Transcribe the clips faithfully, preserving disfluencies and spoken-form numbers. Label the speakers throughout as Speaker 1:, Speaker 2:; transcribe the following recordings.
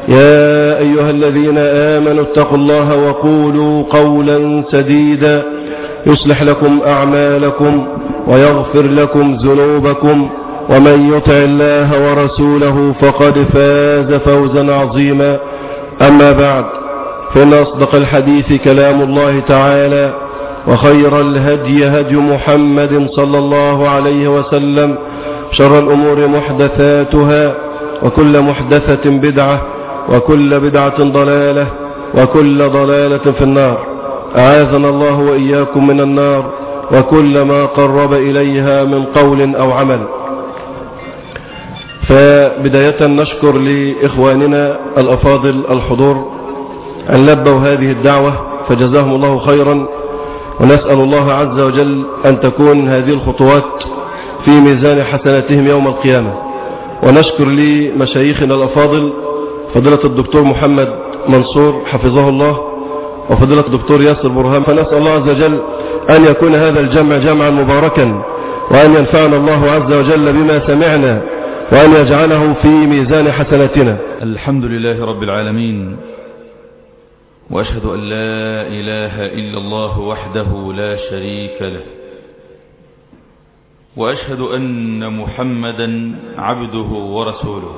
Speaker 1: يا أيها الذين آمنوا اتقوا الله وقولوا قولا سديدا يصلح لكم أعمالكم ويغفر لكم ذنوبكم ومن يطع الله ورسوله فقد فاز فوزا عظيما. أما بعد، فإن أصدق الحديث كلام الله تعالى، وخير الهدي هدي محمد صلى الله عليه وسلم، شر الأمور محدثاتها، وكل محدثة بدعة، وكل بدعة ضلالة، وكل ضلالة في النار. أعاذنا الله وإياكم من النار وكل ما قرب إليها من قول أو عمل. فبداية نشكر لإخواننا الأفاضل الحضور أن لبوا هذه الدعوة فجزاهم الله خيرا، ونسأل الله عز وجل أن تكون هذه الخطوات في ميزان حسناتهم يوم القيامة. ونشكر لمشايخنا الأفاضل فضيلة الدكتور محمد منصور حفظه الله، وفضيلة الدكتور ياسر برهان، فنسأل الله عز وجل أن يكون هذا الجمع جمعا مباركا، وأن ينفعنا الله عز وجل بما سمعنا، وأن يجعله في ميزان حسناتنا.
Speaker 2: الحمد لله رب العالمين، وأشهد أن لا إله إلا الله وحده لا شريك له، وأشهد أن محمدا عبده ورسوله.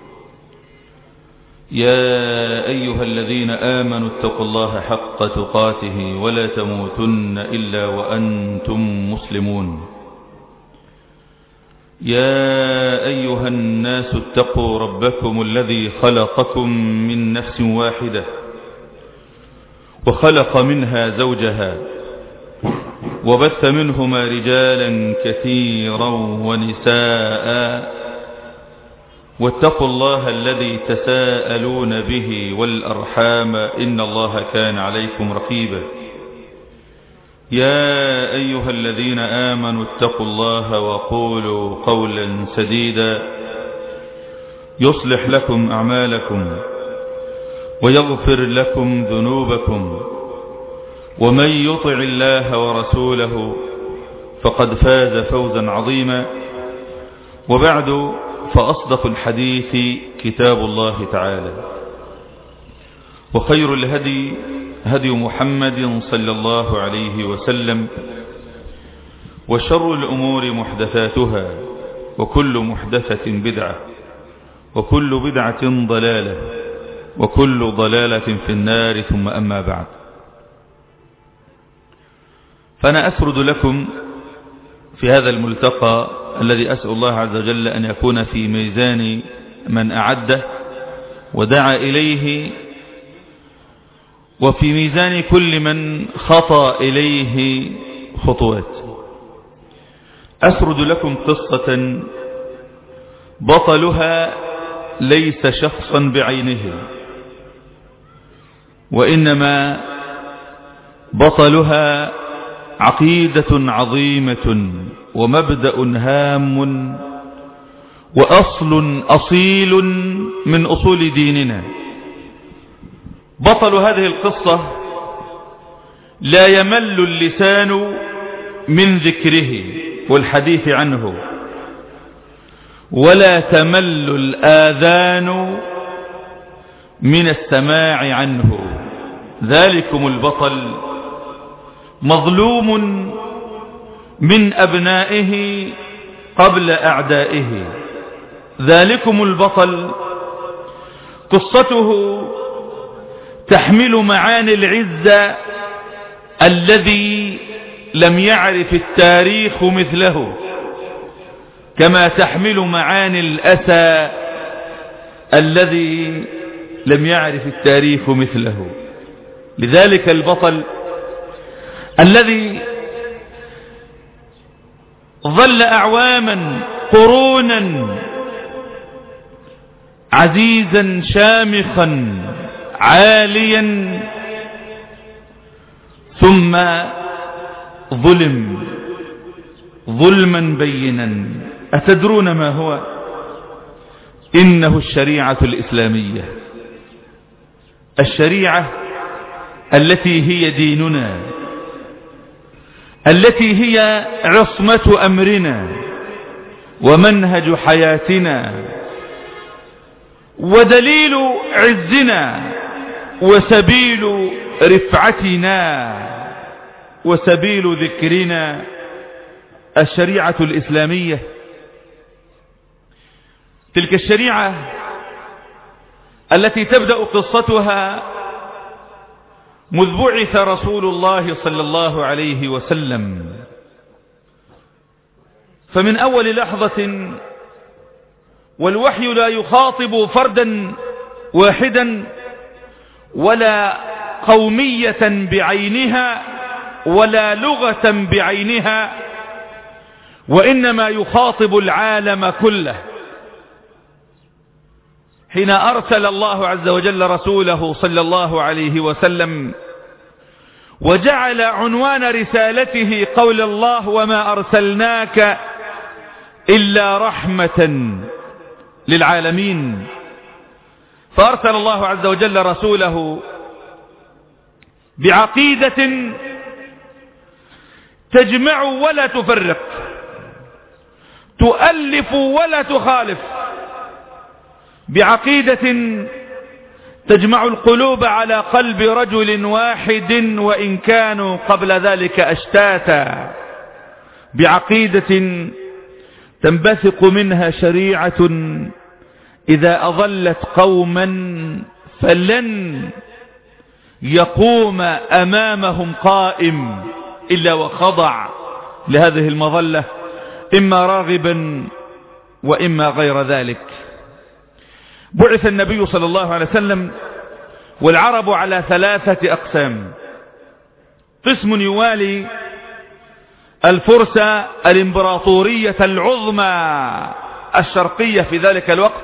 Speaker 2: يا أيها الذين آمنوا اتقوا الله حق تقاته ولا تموتن إلا وأنتم مسلمون. يا أيها الناس اتقوا ربكم الذي خلقكم من نفس واحدة وخلق منها زوجها وبث منهما رجالا كثيرا ونساء، واتقوا الله الذي تساءلون به والأرحام إن الله كان عليكم رقيبا. يا أيها الذين آمنوا اتقوا الله وقولوا قولا سديدا يصلح لكم أعمالكم ويغفر لكم ذنوبكم، ومن يطع الله ورسوله فقد فاز فوزا عظيما. وبعد، فأصدق الحديث كتاب الله تعالى، وخير الهدي هدي محمد صلى الله عليه وسلم، وشر الأمور محدثاتها، وكل محدثة بدعة، وكل بدعة ضلالة، وكل ضلالة في النار. ثم أما بعد، فأنا أسرد لكم في هذا الملتقى الذي أسأل الله عز وجل أن يكون في ميزان من أعده ودعا إليه، وفي ميزان كل من خطى إليه خطوات. أسرد لكم قصة بطلها ليس شخصا بعينه، وإنما بطلها عقيدة عظيمة ومبدأ هام وأصل أصيل من أصول ديننا. بطل هذه القصة لا يمل اللسان من ذكره والحديث عنه، ولا تمل الآذان من السماع عنه. ذلكم البطل مظلوم من أبنائه قبل أعدائه. ذلكم البطل قصته تحمل معاني العزة الذي لم يعرف التاريخ مثله، كما تحمل معاني الأسى الذي لم يعرف التاريخ مثله. لذلك البطل الذي ظل أعواما قرونا عزيزا شامخا عاليا، ثم ظلم ظلما بينا. أتدرون ما هو؟ إنه الشريعة الإسلامية، الشريعة التي هي ديننا، التي هي عصمة أمرنا ومنهج حياتنا ودليل عزنا وسبيل رفعتنا وسبيل ذكرنا الشريعة الإسلامية. تلك الشريعة التي تبدأ قصتها مذ بعث رسول الله صلى الله عليه وسلم، فمن أول لحظة والوحي لا يخاطب فردا واحدا ولا قومية بعينها ولا لغة بعينها، وإنما يخاطب العالم كله. حين أرسل الله عز وجل رسوله صلى الله عليه وسلم وجعل عنوان رسالته قول الله: وما أرسلناك إلا رحمة للعالمين. فأرسل الله عز وجل رسوله بعقيدة تجمع ولا تفرق، تؤلف ولا تخالف، بعقيدة تجمع القلوب على قلب رجل واحد وإن كانوا قبل ذلك أشتاتا، بعقيدة تنبثق منها شريعة إذا أضلت قوما فلن يقوم أمامهم قائم إلا وخضع لهذه المظلة، إما راغبا وإما غير ذلك. بعث النبي صلى الله عليه وسلم والعرب على ثلاثة أقسام: قسم يوالي الفرس الإمبراطورية العظمى الشرقية في ذلك الوقت،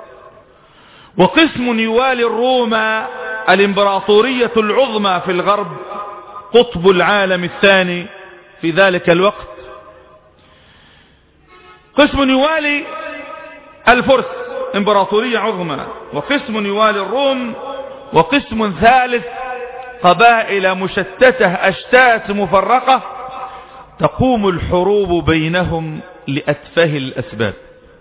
Speaker 2: وقسم يوالي الروم الإمبراطورية العظمى في الغرب قطب العالم الثاني في ذلك الوقت، قسم يوالي الفرس إمبراطورية عظمى، وقسم يوالي الروم، وقسم ثالث قبائل مشتتة أشتات مفرقة تقوم الحروب بينهم لأتفه الأسباب.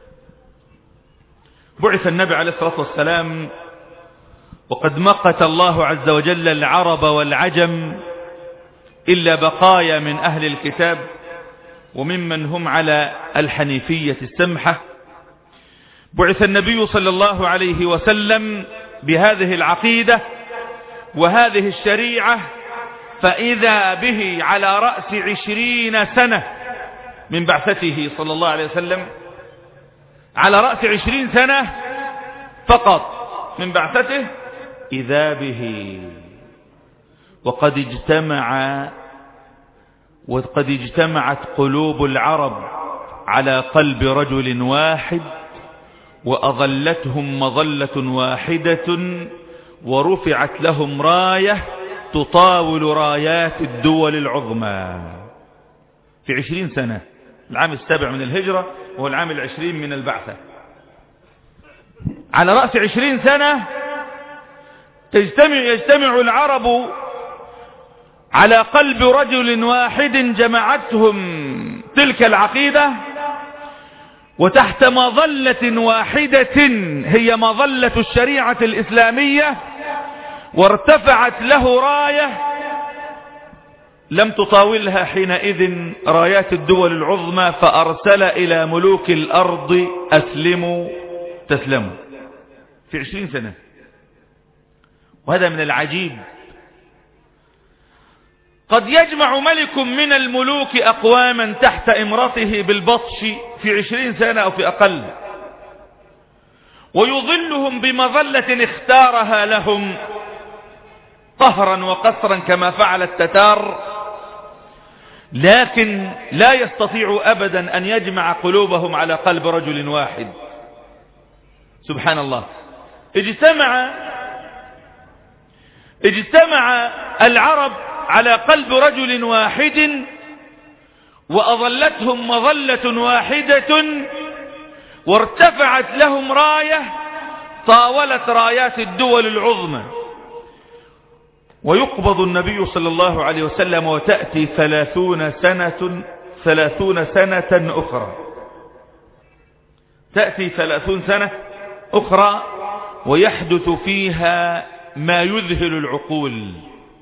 Speaker 2: بعث النبي عليه الصلاة والسلام وقد مقت الله عز وجل العرب والعجم إلا بقايا من أهل الكتاب وممن هم على الحنيفية السمحة. بعث النبي صلى الله عليه وسلم بهذه العقيدة وهذه الشريعة، فإذا به على رأس عشرين سنة من بعثته صلى الله عليه وسلم، على رأس عشرين سنة فقط من بعثته، إذا به وقد اجتمع وقد اجتمعت قلوب العرب على قلب رجل واحد، وأظلتهم مظلة واحدة، ورفعت لهم راية تطاول رايات الدول العظمى في عشرين سنة. العام السابع من الهجرة وهو العام العشرين من البعثة. على رأس عشرين سنة تجتمع يجتمع العرب على قلب رجل واحد جمعتهم تلك العقيدة، وتحت مظلة واحدة هي مظلة الشريعة الإسلامية، وارتفعت له راية لم تطاولها حينئذ رايات الدول العظمى، فأرسل إلى ملوك الأرض: أسلموا تسلموا، في عشرين سنة. وهذا من العجيب، قد يجمع ملك من الملوك أقواما تحت إمرته بالبطش في عشرين سنة أو في أقل، ويظلهم بمظلة اختارها لهم قهرا وقسرا كما فعل التتار، لكن لا يستطيع أبدا أن يجمع قلوبهم على قلب رجل واحد. سبحان الله. اجتمع اجتمع العرب على قلب رجل واحد، وأظلتهم مظلة واحدة، وارتفعت لهم راية طاولت رايات الدول العظمى. ويقبض النبي صلى الله عليه وسلم وتأتي ثلاثون سنة ثلاثون سنة أخرى، تأتي ثلاثون سنة أخرى ويحدث فيها ما يذهل العقول.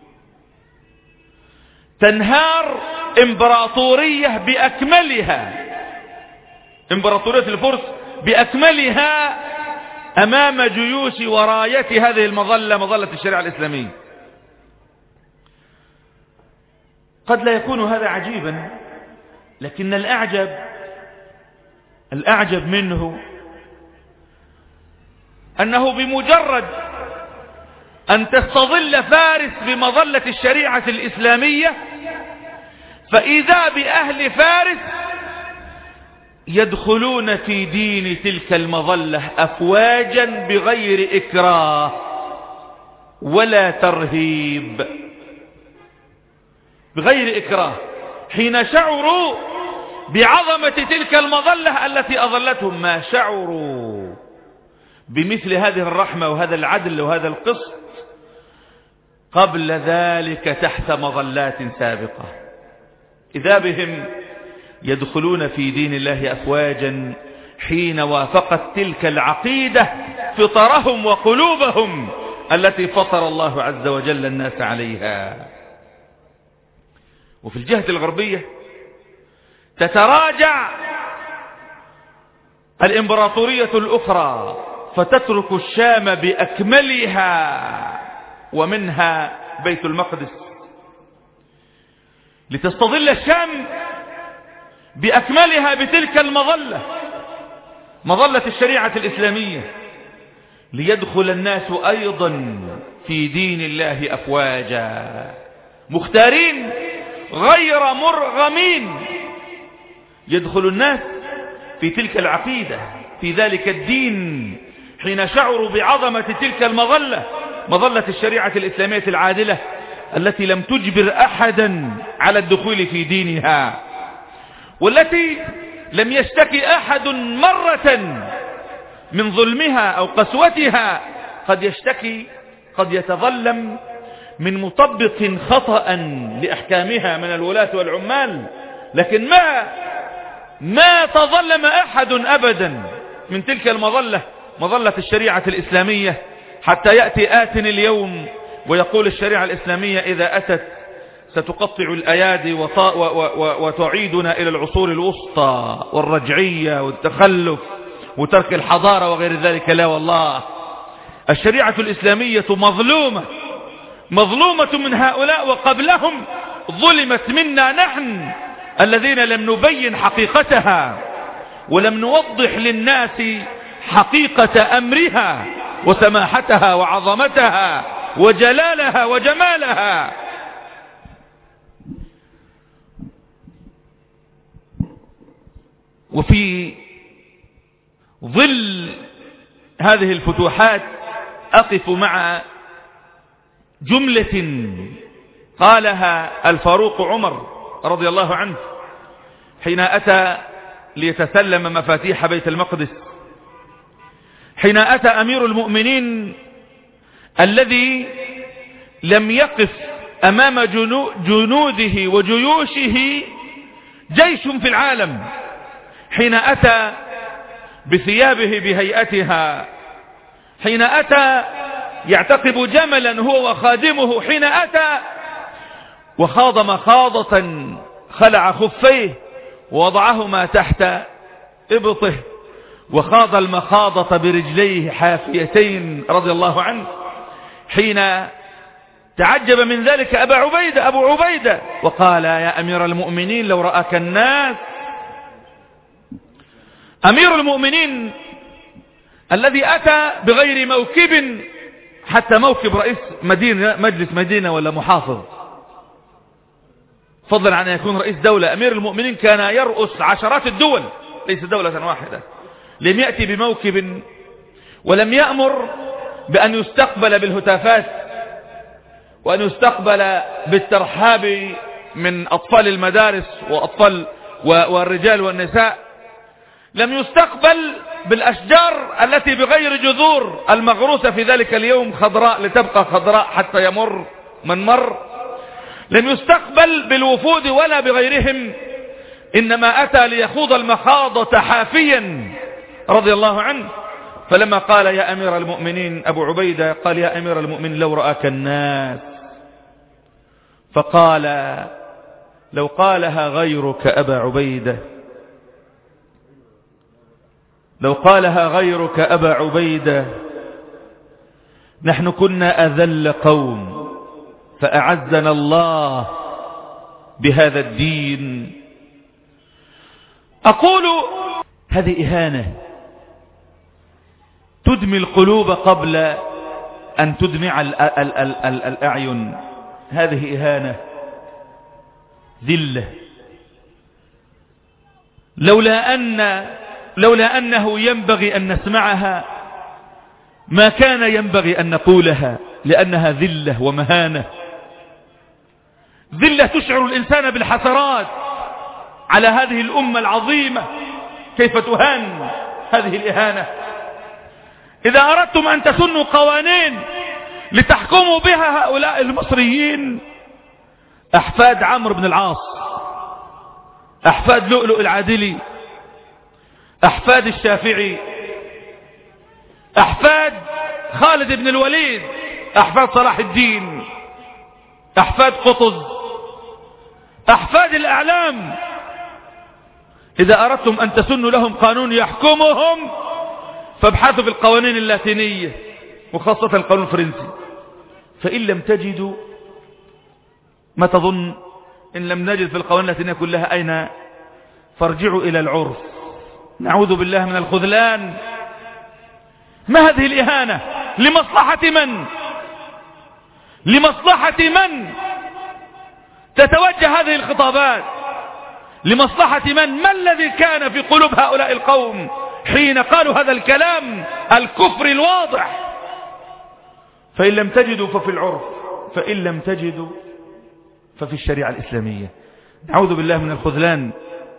Speaker 2: تنهار امبراطورية بأكملها، امبراطورية الفرس بأكملها أمام جيوش وراية هذه المظلة، مظلة الشريعة الإسلامية. قد لا يكون هذا عجيبا، لكن الأعجب الأعجب منه أنه بمجرد أن تستظل فارس بمظلة الشريعة الإسلامية فإذا بأهل فارس يدخلون في دين تلك المظلة أفواجا بغير إكراه ولا ترهيب، بغير إكراه، حين شعروا بعظمة تلك المظلة التي أظلتهم. ما شعروا بمثل هذه الرحمة وهذا العدل وهذا القسط قبل ذلك تحت مظلات سابقة. إذا بهم يدخلون في دين الله أفواجا حين وافقت تلك العقيدة فطرهم وقلوبهم التي فطر الله عز وجل الناس عليها. وفي الجهة الغربية تتراجع الإمبراطورية الأخرى فتترك الشام بأكملها ومنها بيت المقدس، لتستظل الشام بأكملها بتلك المظلة، مظلة الشريعة الإسلامية، ليدخل الناس أيضا في دين الله أفواجا مختارين غير مرغمين. يدخل الناس في تلك العقيدة في ذلك الدين حين شعروا بعظمة تلك المظلة، مظلة الشريعة الإسلامية العادلة التي لم تجبر أحدا على الدخول في دينها، والتي لم يشتكي أحد مرة من ظلمها أو قسوتها. قد يشتكي، قد يتظلم من مطبق خطأ لأحكامها من الولاة والعمال، لكن ما ما تظلم أحد أبدا من تلك المظلة، مظلة الشريعة الإسلامية، حتى يأتي آت اليوم ويقول الشريعة الإسلامية إذا أتت ستقطع الأيادي وتعيدنا إلى العصور الوسطى والرجعية والتخلف وترك الحضارة وغير ذلك. لا والله، الشريعة الإسلامية مظلومة، مظلومة من هؤلاء، وقبلهم ظلمت منا نحن الذين لم نبين حقيقتها ولم نوضح للناس حقيقة أمرها وسماحتها وعظمتها وجلالها وجمالها. وفي ظل هذه الفتوحات أقف مع جملة قالها الفاروق عمر رضي الله عنه حين أتى ليتسلم مفاتيح بيت المقدس، حين أتى أمير المؤمنين الذي لم يقف أمام جنوده وجيوشه جيش في العالم، حين أتى بثيابه بهيئتها، حين أتى يعتقب جملا هو وخادمه، حين أتى وخاض مخاضة خلع خفيه ووضعهما تحت إبطه وخاض المخاضة برجليه حافيتين رضي الله عنه، حين تعجب من ذلك أبا عبيدة أبو عبيدة وقال يا أمير المؤمنين لو رأك الناس. أمير المؤمنين الذي أتى بغير موكب، حتى موكب رئيس مدينة مجلس مدينة ولا محافظ، فضلا عن أن يكون رئيس دولة. أمير المؤمنين كان يرأس عشرات الدول ليس دولة واحدة، لم يأتي بموكب ولم يأمر بأن يستقبل بالهتافات وأن يستقبل بالترحاب من أطفال المدارس وأطفال والرجال والنساء، لم يستقبل بالأشجار التي بغير جذور المغروسة في ذلك اليوم خضراء لتبقى خضراء حتى يمر من مر، لم يستقبل بالوفود ولا بغيرهم، إنما أتى ليخوض المخاضة حافيا رضي الله عنه. فلما قال يا أمير المؤمنين أبو عبيدة قال يا أمير المؤمنين لو رآك الناس، فقال لو قالها غيرك أبا عبيدة لو قالها غيرك أبا عبيدة نحن كنا أذل قوم فأعزنا الله بهذا الدين. أقول هذه إهانة تدمي القلوب قبل أن تدمع ال ال ال ال الأعين. هذه إهانة ذلة. لولا أن لولا أنه ينبغي أن نسمعها ما كان ينبغي أن نقولها، لأنها ذلة ومهانة. ذلة تشعر الإنسان بالحسرات على هذه الأمة العظيمة، كيف تهان هذه الإهانة. إذا أردتم أن تسنوا قوانين لتحكموا بها هؤلاء المصريين أحفاد عمرو بن العاص، أحفاد لؤلؤ العادلي، أحفاد الشافعي، أحفاد خالد بن الوليد، أحفاد صلاح الدين، أحفاد قطز، أحفاد الأعلام، إذا أردتم أن تسنوا لهم قانون يحكمهم فابحثوا في القوانين اللاتينية وخاصة القانون الفرنسي. فإن لم تجدوا، ما تظن إن لم نجد في القوانين اللاتينية كلها أين؟ فارجعوا إلى العرف. نعوذ بالله من الخذلان. ما هذه الإهانة؟ لمصلحة من؟ لمصلحة من تتوجه هذه الخطابات؟ لمصلحة من؟ ما الذي كان في قلوب هؤلاء القوم حين قالوا هذا الكلام الكفر الواضح؟ فإن لم تجدوا ففي العرف، فإن لم تجدوا ففي الشريعة الإسلامية. نعوذ بالله من الخذلان.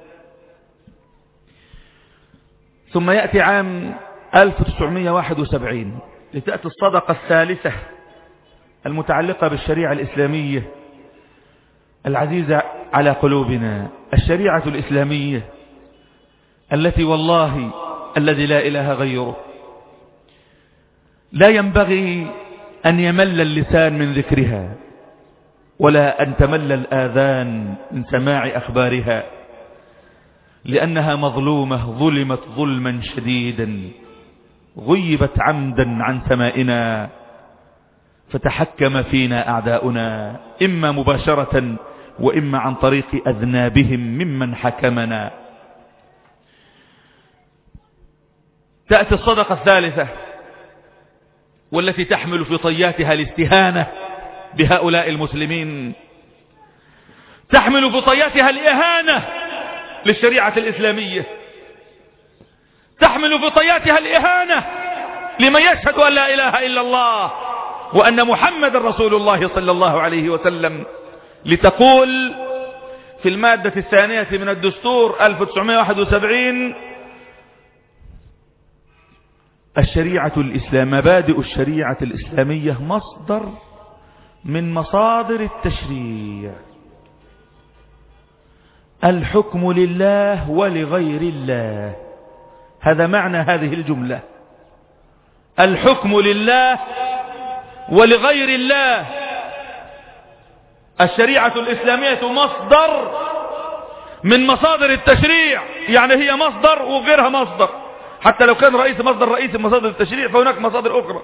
Speaker 2: ثم يأتي عام ألف وتسعمائة وواحد وسبعين لتأتي الصدقة الثالثة المتعلقة بالشريعة الإسلامية العزيزة على قلوبنا، الشريعة الإسلامية التي والله الذي لا إله غيره لا ينبغي أن يمل اللسان من ذكرها، ولا أن تمل الآذان من سماع أخبارها، لأنها مظلومة، ظلمت ظلما شديدا، غيبت عمدا عن سمائنا، فتحكم فينا أعداؤنا إما مباشرة وإما عن طريق أذنابهم ممن حكمنا. تأتي الصدقة الثالثة والتي تحمل في طياتها الاستهانة بهؤلاء المسلمين، تحمل في طياتها الإهانة للشريعة الإسلامية، تحمل في طياتها الإهانة لمن يشهد أن لا إله إلا الله وأن محمد رسول الله صلى الله عليه وسلم، لتقول في المادة الثانية من الدستور ألف وتسعمائة وواحد وسبعين الشريعة الإسلام، مبادئ الشريعة الإسلامية مصدر من مصادر التشريع، الحكم لله ولغير الله. هذا معنى هذه الجملة، الحكم لله ولغير الله. الشريعة الإسلامية مصدر من مصادر التشريع، يعني هي مصدر وغيرها مصدر، حتى لو كان رئيس مصدر رئيس مصادر التشريع فهناك مصادر أخرى.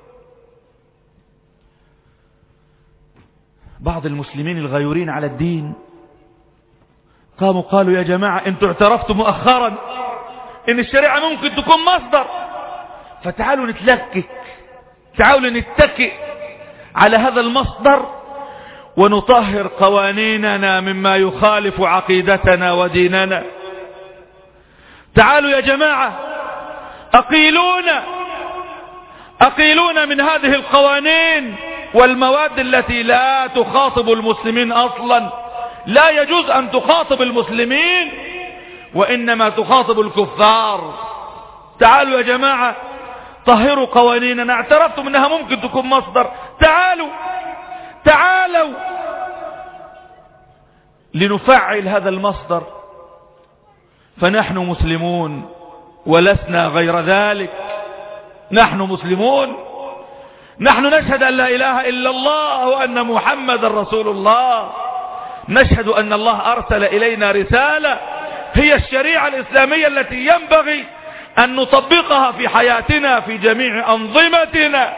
Speaker 2: بعض المسلمين الغيورين على الدين قاموا قالوا يا جماعة انتوا اعترفتوا مؤخرا ان الشريعة ممكن تكون مصدر، فتعالوا نتلكك، تعالوا نتكئ على هذا المصدر ونطهر قوانيننا مما يخالف عقيدتنا وديننا. تعالوا يا جماعة أقيلونا أقيلونا من هذه القوانين والمواد التي لا تخاطب المسلمين أصلا، لا يجوز أن تخاطب المسلمين وإنما تخاطب الكفار. تعالوا يا جماعة طهروا قوانيننا، اعترفتم أنها ممكن تكون مصدر، تعالوا تعالوا لنفعل هذا المصدر، فنحن مسلمون ولسنا غير ذلك. نحن مسلمون، نحن نشهد أن لا إله إلا الله وأن محمد رسول الله، نشهد أن الله أرسل إلينا رسالة هي الشريعة الإسلامية التي ينبغي أن نطبقها في حياتنا في جميع أنظمتنا.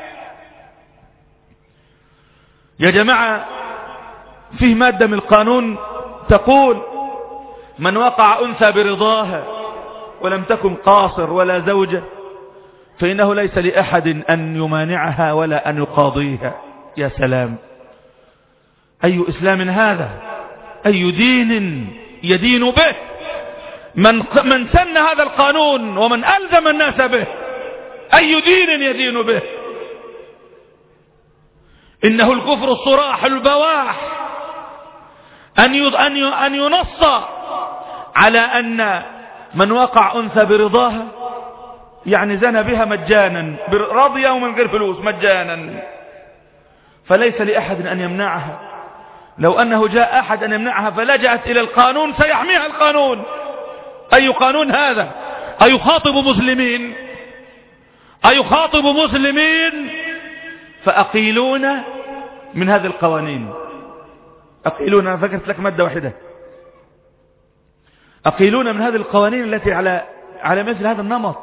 Speaker 2: يا جماعة، فيه مادة من القانون تقول: من وقع أنثى برضاها ولم تكن قاصر ولا زوجة فإنه ليس لأحد أن يمانعها ولا أن يقاضيها. يا سلام، أي إسلام هذا؟ أي دين يدين به؟ من, من سن هذا القانون ومن ألزم الناس به، أي دين يدين به؟ إنه الكفر الصراح البواح أن ينص على أن من وقع أنثى برضاها يعني زنى بها مجانا، رضيا ومن غير فلوس، مجانا، فليس لأحد أن يمنعها. لو أنه جاء أحد أن يمنعها فلجأت إلى القانون سيحميها القانون. أي قانون هذا؟ أيخاطب مسلمين؟ أيخاطب مسلمين؟ فأقيلون من هذه القوانين، أقيلون، أنا فكرت لك مادة واحدة، أقيلون من هذه القوانين التي على على مثل هذا النمط.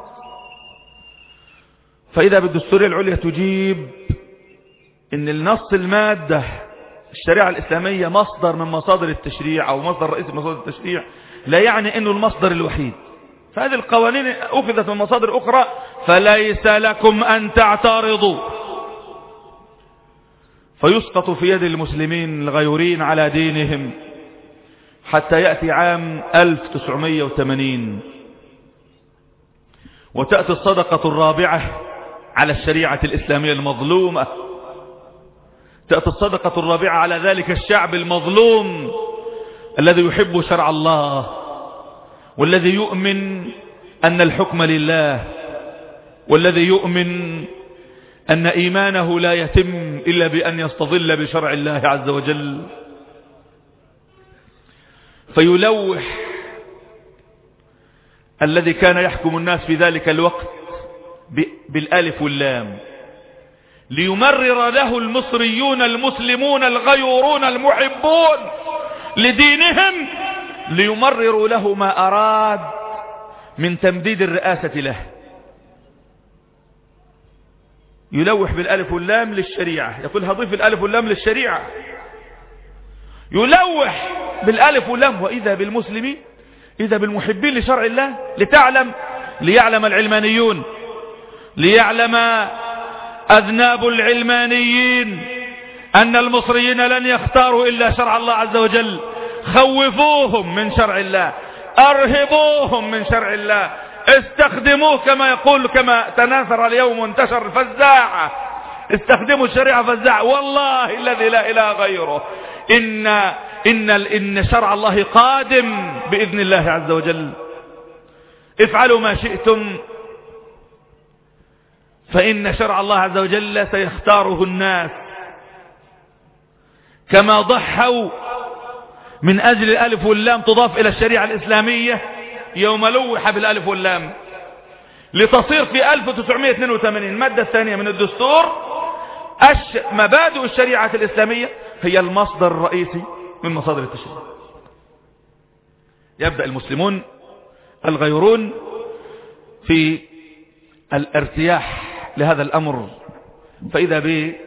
Speaker 2: فإذا بالدستورية العليا تجيب إن النص المادة الشريعة الإسلامية مصدر من مصادر التشريع أو مصدر رئيسي من مصادر التشريع، لا يعني أنه المصدر الوحيد. فهذه القوانين أخذت من مصادر أخرى، فليس لكم أن تعترضوا. فيسقط في يد المسلمين الغيورين على دينهم حتى يأتي عام ألف وتسعمائة وثمانين وتأتي الصدقة الرابعة على الشريعة الإسلامية المظلومة، تأتي الصدقة الرابعة على ذلك الشعب المظلوم الذي يحب شرع الله، والذي يؤمن أن الحكم لله، والذي يؤمن أن إيمانه لا يتم إلا بأن يستظل بشرع الله عز وجل. فيلوح الذي كان يحكم الناس في ذلك الوقت بالألف واللام ليمرر له المصريون المسلمون الغيورون المحبون لدينهم، ليمرروا له ما أراد من تمديد الرئاسة له. يلوح بالألف واللام للشريعة، يقول هضيف الألف واللام للشريعة، يلوح بالألف واللام. وإذا بالمسلمين، إذا بالمحبين لشرع الله، لتعلم ليعلم العلمانيون، ليعلم أذناب العلمانيين أن المصريين لن يختاروا إلا شرع الله عز وجل. خوفوهم من شرع الله، أرهبوهم من شرع الله، استخدموه كما يقول، كما تناثر اليوم وانتشر الفزاعة، استخدموا الشريعة فزاعة. والله الذي لا إله غيره إن, إن, إن شرع الله قادم بإذن الله عز وجل. افعلوا ما شئتم فإن شرع الله عز وجل سيختاره الناس، كما ضحوا من أجل الألف واللام تضاف إلى الشريعة الإسلامية يوم لوح بالألف واللام لتصير في ألف وتسعمائة واثنين وثمانين المادة الثانية من الدستور مبادئ الشريعة الإسلامية هي المصدر الرئيسي من مصادر التشريع. يبدأ المسلمون الغيرون في الارتياح لهذا الأمر، فإذا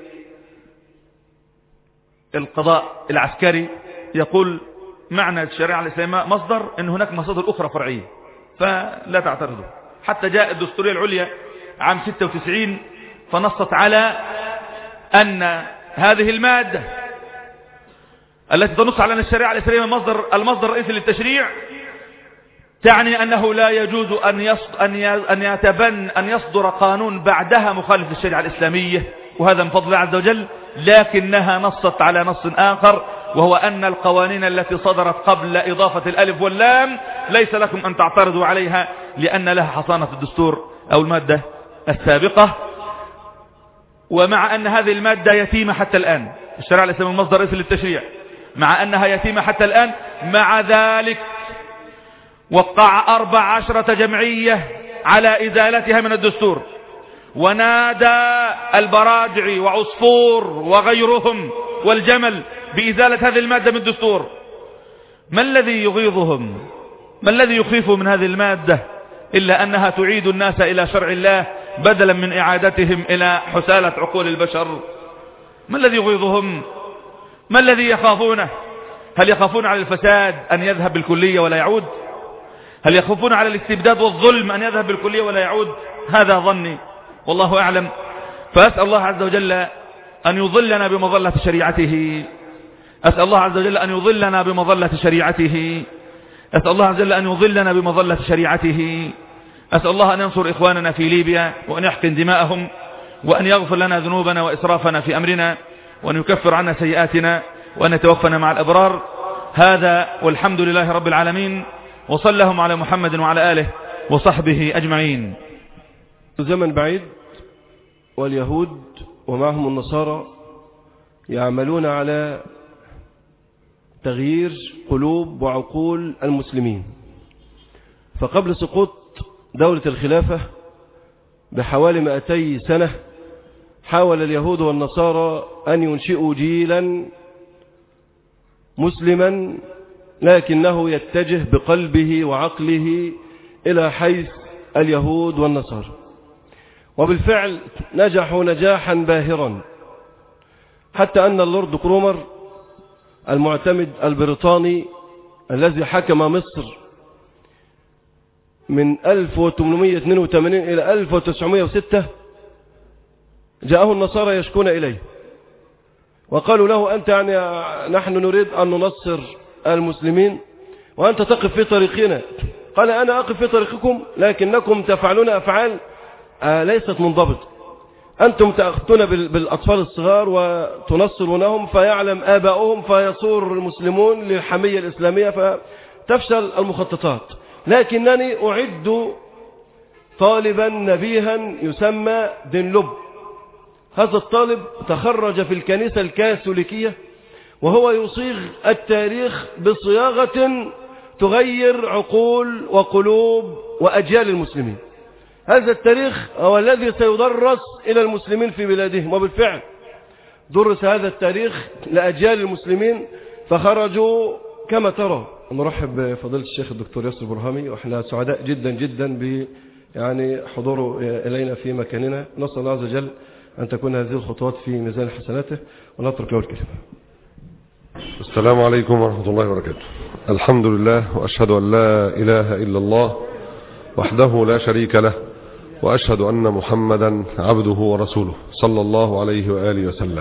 Speaker 2: بالقضاء العسكري يقول معنى الشريعة الإسلامية مصدر أن هناك مصادر أخرى فرعية، فلا تعترضوا. حتى جاء الدستورية العليا عام ستة وتسعين فنصت على أن هذه المادة التي تنص على أن الشريعة الإسلامية مصدر المصدر الرئيسي للتشريع تعني أنه لا يجوز أن أن يتبن أن يصدر قانون بعدها مخالف للشريعة الإسلامية، وهذا من فضل الله عز وجل. لكنها نصت على نص آخر، وهو أن القوانين التي صدرت قبل إضافة الألف واللام ليس لكم أن تعترضوا عليها لأن لها حصانة الدستور أو المادة السابقة. ومع أن هذه المادة يتيمة حتى الآن، الشريعة الإسلامية المصدر الرئيسي للتشريع، مع أنها يتيمة حتى الآن، مع ذلك وقع أربع عشرة جمعية على إزالتها من الدستور، ونادى البراجع وعصفور وغيرهم والجمل بإزالة هذه المادة من الدستور، ما الذي يغيظهم؟ ما الذي يخيفهم من هذه المادة إلا أنها تعيد الناس إلى شرع الله بدلا من إعادتهم إلى حسالة عقول البشر؟ ما الذي يغيظهم؟ ما الذي يخافونه؟ هل يخافون على الفساد أن يذهب بالكلية ولا يعود؟ هل يخافون على الاستبداد والظلم أن يذهب بالكلية ولا يعود؟ هذا ظني والله أعلم. فأسأل الله عز وجل أن يظلنا بمظلة شريعته، أسأل الله عز وجل أن يظلنا بمظلة شريعته، أسأل الله عز وجل أن يظلنا بمظلة شريعته. أسأل الله أن ينصر إخواننا في ليبيا وأن يحقن دماءهم، وأن يغفر لنا ذنوبنا وإسرافنا في أمرنا، وأن يكفر عنا سيئاتنا، وأن يتوفنا مع الأبرار. هذا والحمد لله رب العالمين، وصلى اللهم على محمد وعلى آله وصحبه أجمعين.
Speaker 1: زمن بعيد واليهود ومعهم النصارى يعملون على تغيير قلوب وعقول المسلمين. فقبل سقوط دولة الخلافة بحوالي مئتي سنة حاول اليهود والنصارى أن ينشئوا جيلا مسلما لكنه يتجه بقلبه وعقله إلى حيث اليهود والنصارى، وبالفعل نجحوا نجاحا باهرا، حتى أن اللورد كرومر المعتمد البريطاني الذي حكم مصر من ألف وثمانمئة واثنين وثمانين إلى ألف وتسعمئة وستة جاءه النصارى يشكون إليه وقالوا له: أنت يعني نحن نريد أن ننصر المسلمين وأنت تقف في طريقنا. قال: أنا أقف في طريقكم لكنكم تفعلون أفعال ليست منضبطة. أنتم تأخذون بالأطفال الصغار وتنصرونهم فيعلم آباؤهم فيصور المسلمون للحمية الإسلامية فتفشل المخططات، لكنني أعد طالبا نبيها يسمى دينلوب. هذا الطالب تخرج في الكنيسة الكاثوليكية وهو يصيغ التاريخ بصياغة تغير عقول وقلوب وأجيال المسلمين. هذا التاريخ هو الذي سيدرس إلى المسلمين في بلادهم، وبالفعل درس هذا التاريخ لأجيال المسلمين فخرجوا كما ترى. نرحب بفضيلة الشيخ الدكتور ياسر برهامي، وإحنا سعداء جدا جدا ب يعني حضوره إلينا في مكاننا. نسأل الله عز وجل أن تكون هذه الخطوات في ميزان حسناته، ونترك له الكلمة.
Speaker 3: السلام عليكم ورحمة الله وبركاته. الحمد لله، وأشهد أن لا إله إلا الله وحده لا شريك له، وأشهد أن محمدا عبده ورسوله صلى الله عليه وآله وسلم.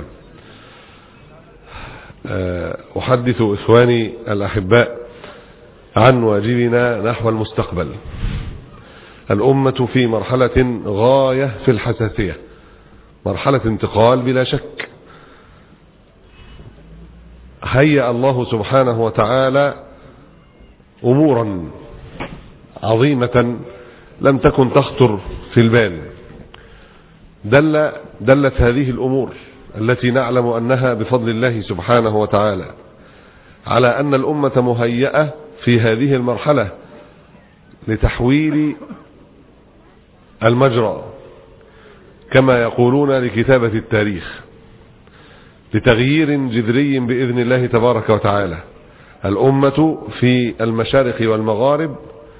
Speaker 3: أحدث إخواني الأحباء عن واجبنا نحو المستقبل. الأمة في مرحلة غاية في الحساسية، مرحلة انتقال بلا شك. هيأ الله سبحانه وتعالى أمورا عظيمة لم تكن تخطر في البال. دل دلت هذه الأمور التي نعلم أنها بفضل الله سبحانه وتعالى على أن الأمة مهيئة في هذه المرحلة لتحويل المجرى كما يقولون لكتابة التاريخ، لتغيير جذري بإذن الله تبارك وتعالى. الأمة في المشارق والمغارب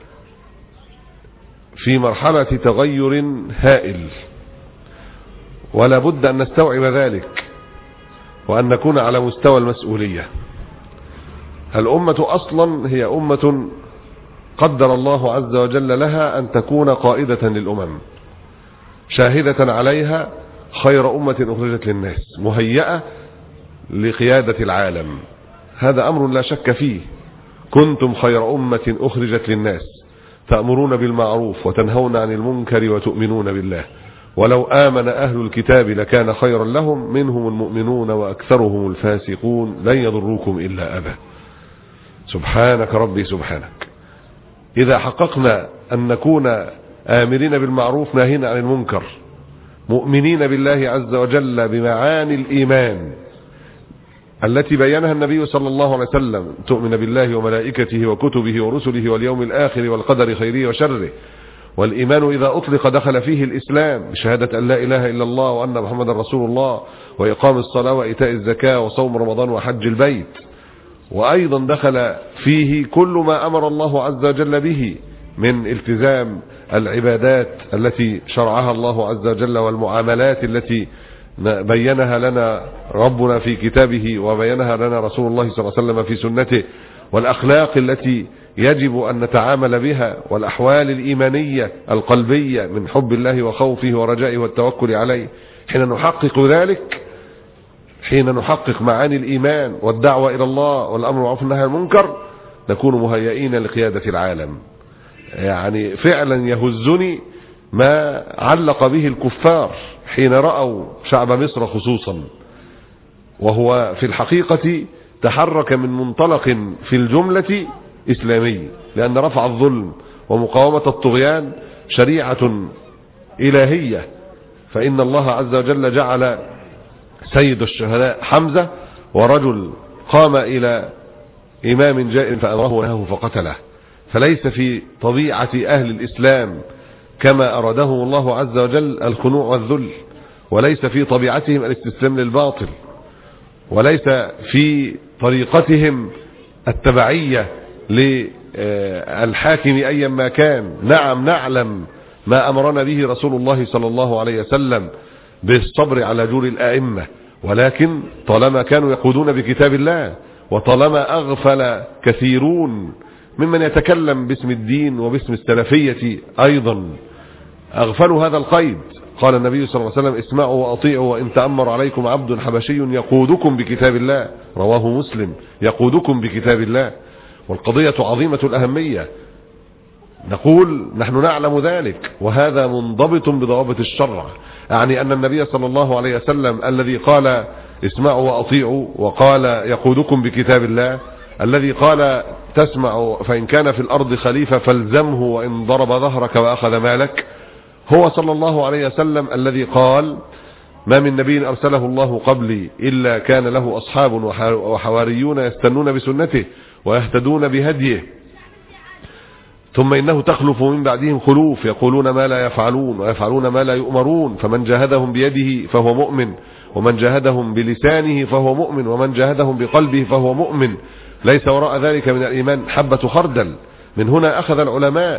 Speaker 3: في مرحلة تغير هائل، ولا بد أن نستوعب ذلك وأن نكون على مستوى المسؤولية. الأمة أصلا هي أمة قدر الله عز وجل لها أن تكون قائدة للأمم، شاهدة عليها خير أمة أخرجت للناس، مهيئة لقيادة العالم. هذا أمر لا شك فيه. كنتم خير أمة أخرجت للناس تأمرون بالمعروف وتنهون عن المنكر وتؤمنون بالله، ولو آمن أهل الكتاب لكان خيرا لهم، منهم المؤمنون وأكثرهم الفاسقون، لن يضروكم إلا أذى. سبحانك ربي سبحانك. إذا حققنا أن نكون آمرين بالمعروف ناهين عن المنكر، مؤمنين بالله عز وجل بمعاني الإيمان التي بينها النبي صلى الله عليه وسلم، تؤمن بالله وملائكته وكتبه ورسله واليوم الآخر والقدر خيره وشره، والإيمان إذا أطلق دخل فيه الإسلام بشهادة أن لا إله إلا الله وأن محمد رسول الله وإقام الصلاة وإيتاء الزكاة وصوم رمضان وحج البيت. وأيضا دخل فيه كل ما أمر الله عز وجل به من التزام العبادات التي شرعها الله عز وجل والمعاملات التي بينها لنا ربنا في كتابه وبينها لنا رسول الله صلى الله عليه وسلم في سنته، والأخلاق التي يجب أن نتعامل بها، والأحوال الإيمانية القلبية من حب الله وخوفه ورجائه والتوكل عليه. حين نحقق ذلك، حين نحقق معاني الإيمان والدعوة إلى الله والأمر بالمعروف والنهي عن المنكر، نكون مهيئين لقيادة العالم. يعني فعلا يهزني ما علق به الكفار حين رأوا شعب مصر خصوصا، وهو في الحقيقة تحرك من منطلق في الجملة إسلامي، لأن رفع الظلم ومقاومة الطغيان شريعة إلهية. فإن الله عز وجل جعل سيد الشهداء حمزة ورجل قام إلى إمام جائر فأمره ونهاه فقتله. فليس في طبيعة أهل الإسلام كما أراده الله عز وجل الخنوع والذل، وليس في طبيعتهم الاستسلام للباطل، وليس في طريقتهم التبعية للحاكم أيا ما كان. نعم نعلم ما أمرنا به رسول الله صلى الله عليه وسلم بالصبر على جور الآئمة، ولكن طالما كانوا يقودون بكتاب الله، وطالما أغفل كثيرون ممن يتكلم باسم الدين وباسم السلفية أيضا أغفلوا هذا القيد. قال النبي صلى الله عليه وسلم: اسمعوا وأطيعوا وإن تأمر عليكم عبد حبشي يقودكم بكتاب الله، رواه مسلم، يقودكم بكتاب الله. والقضية عظيمة الأهمية. نقول نحن نعلم ذلك، وهذا منضبط بضوابط الشرع. يعني أن النبي صلى الله عليه وسلم الذي قال اسمعوا وأطيعوا وقال يقودكم بكتاب الله، الذي قال تسمع فإن كان في الأرض خليفة فالزمه وإن ضرب ظهرك وأخذ مالك، هو صلى الله عليه وسلم الذي قال: ما من نبي أرسله الله قبلي إلا كان له أصحاب وحواريون يستنون بسنته ويهتدون بهديه، ثم إنه تخلف من بعدهم خلوف يقولون ما لا يفعلون ويفعلون ما لا يؤمرون، فمن جاهدهم بيده فهو مؤمن، ومن جاهدهم بلسانه فهو مؤمن، ومن جاهدهم بقلبه فهو مؤمن، ليس وراء ذلك من الإيمان حبة خردل. من هنا أخذ العلماء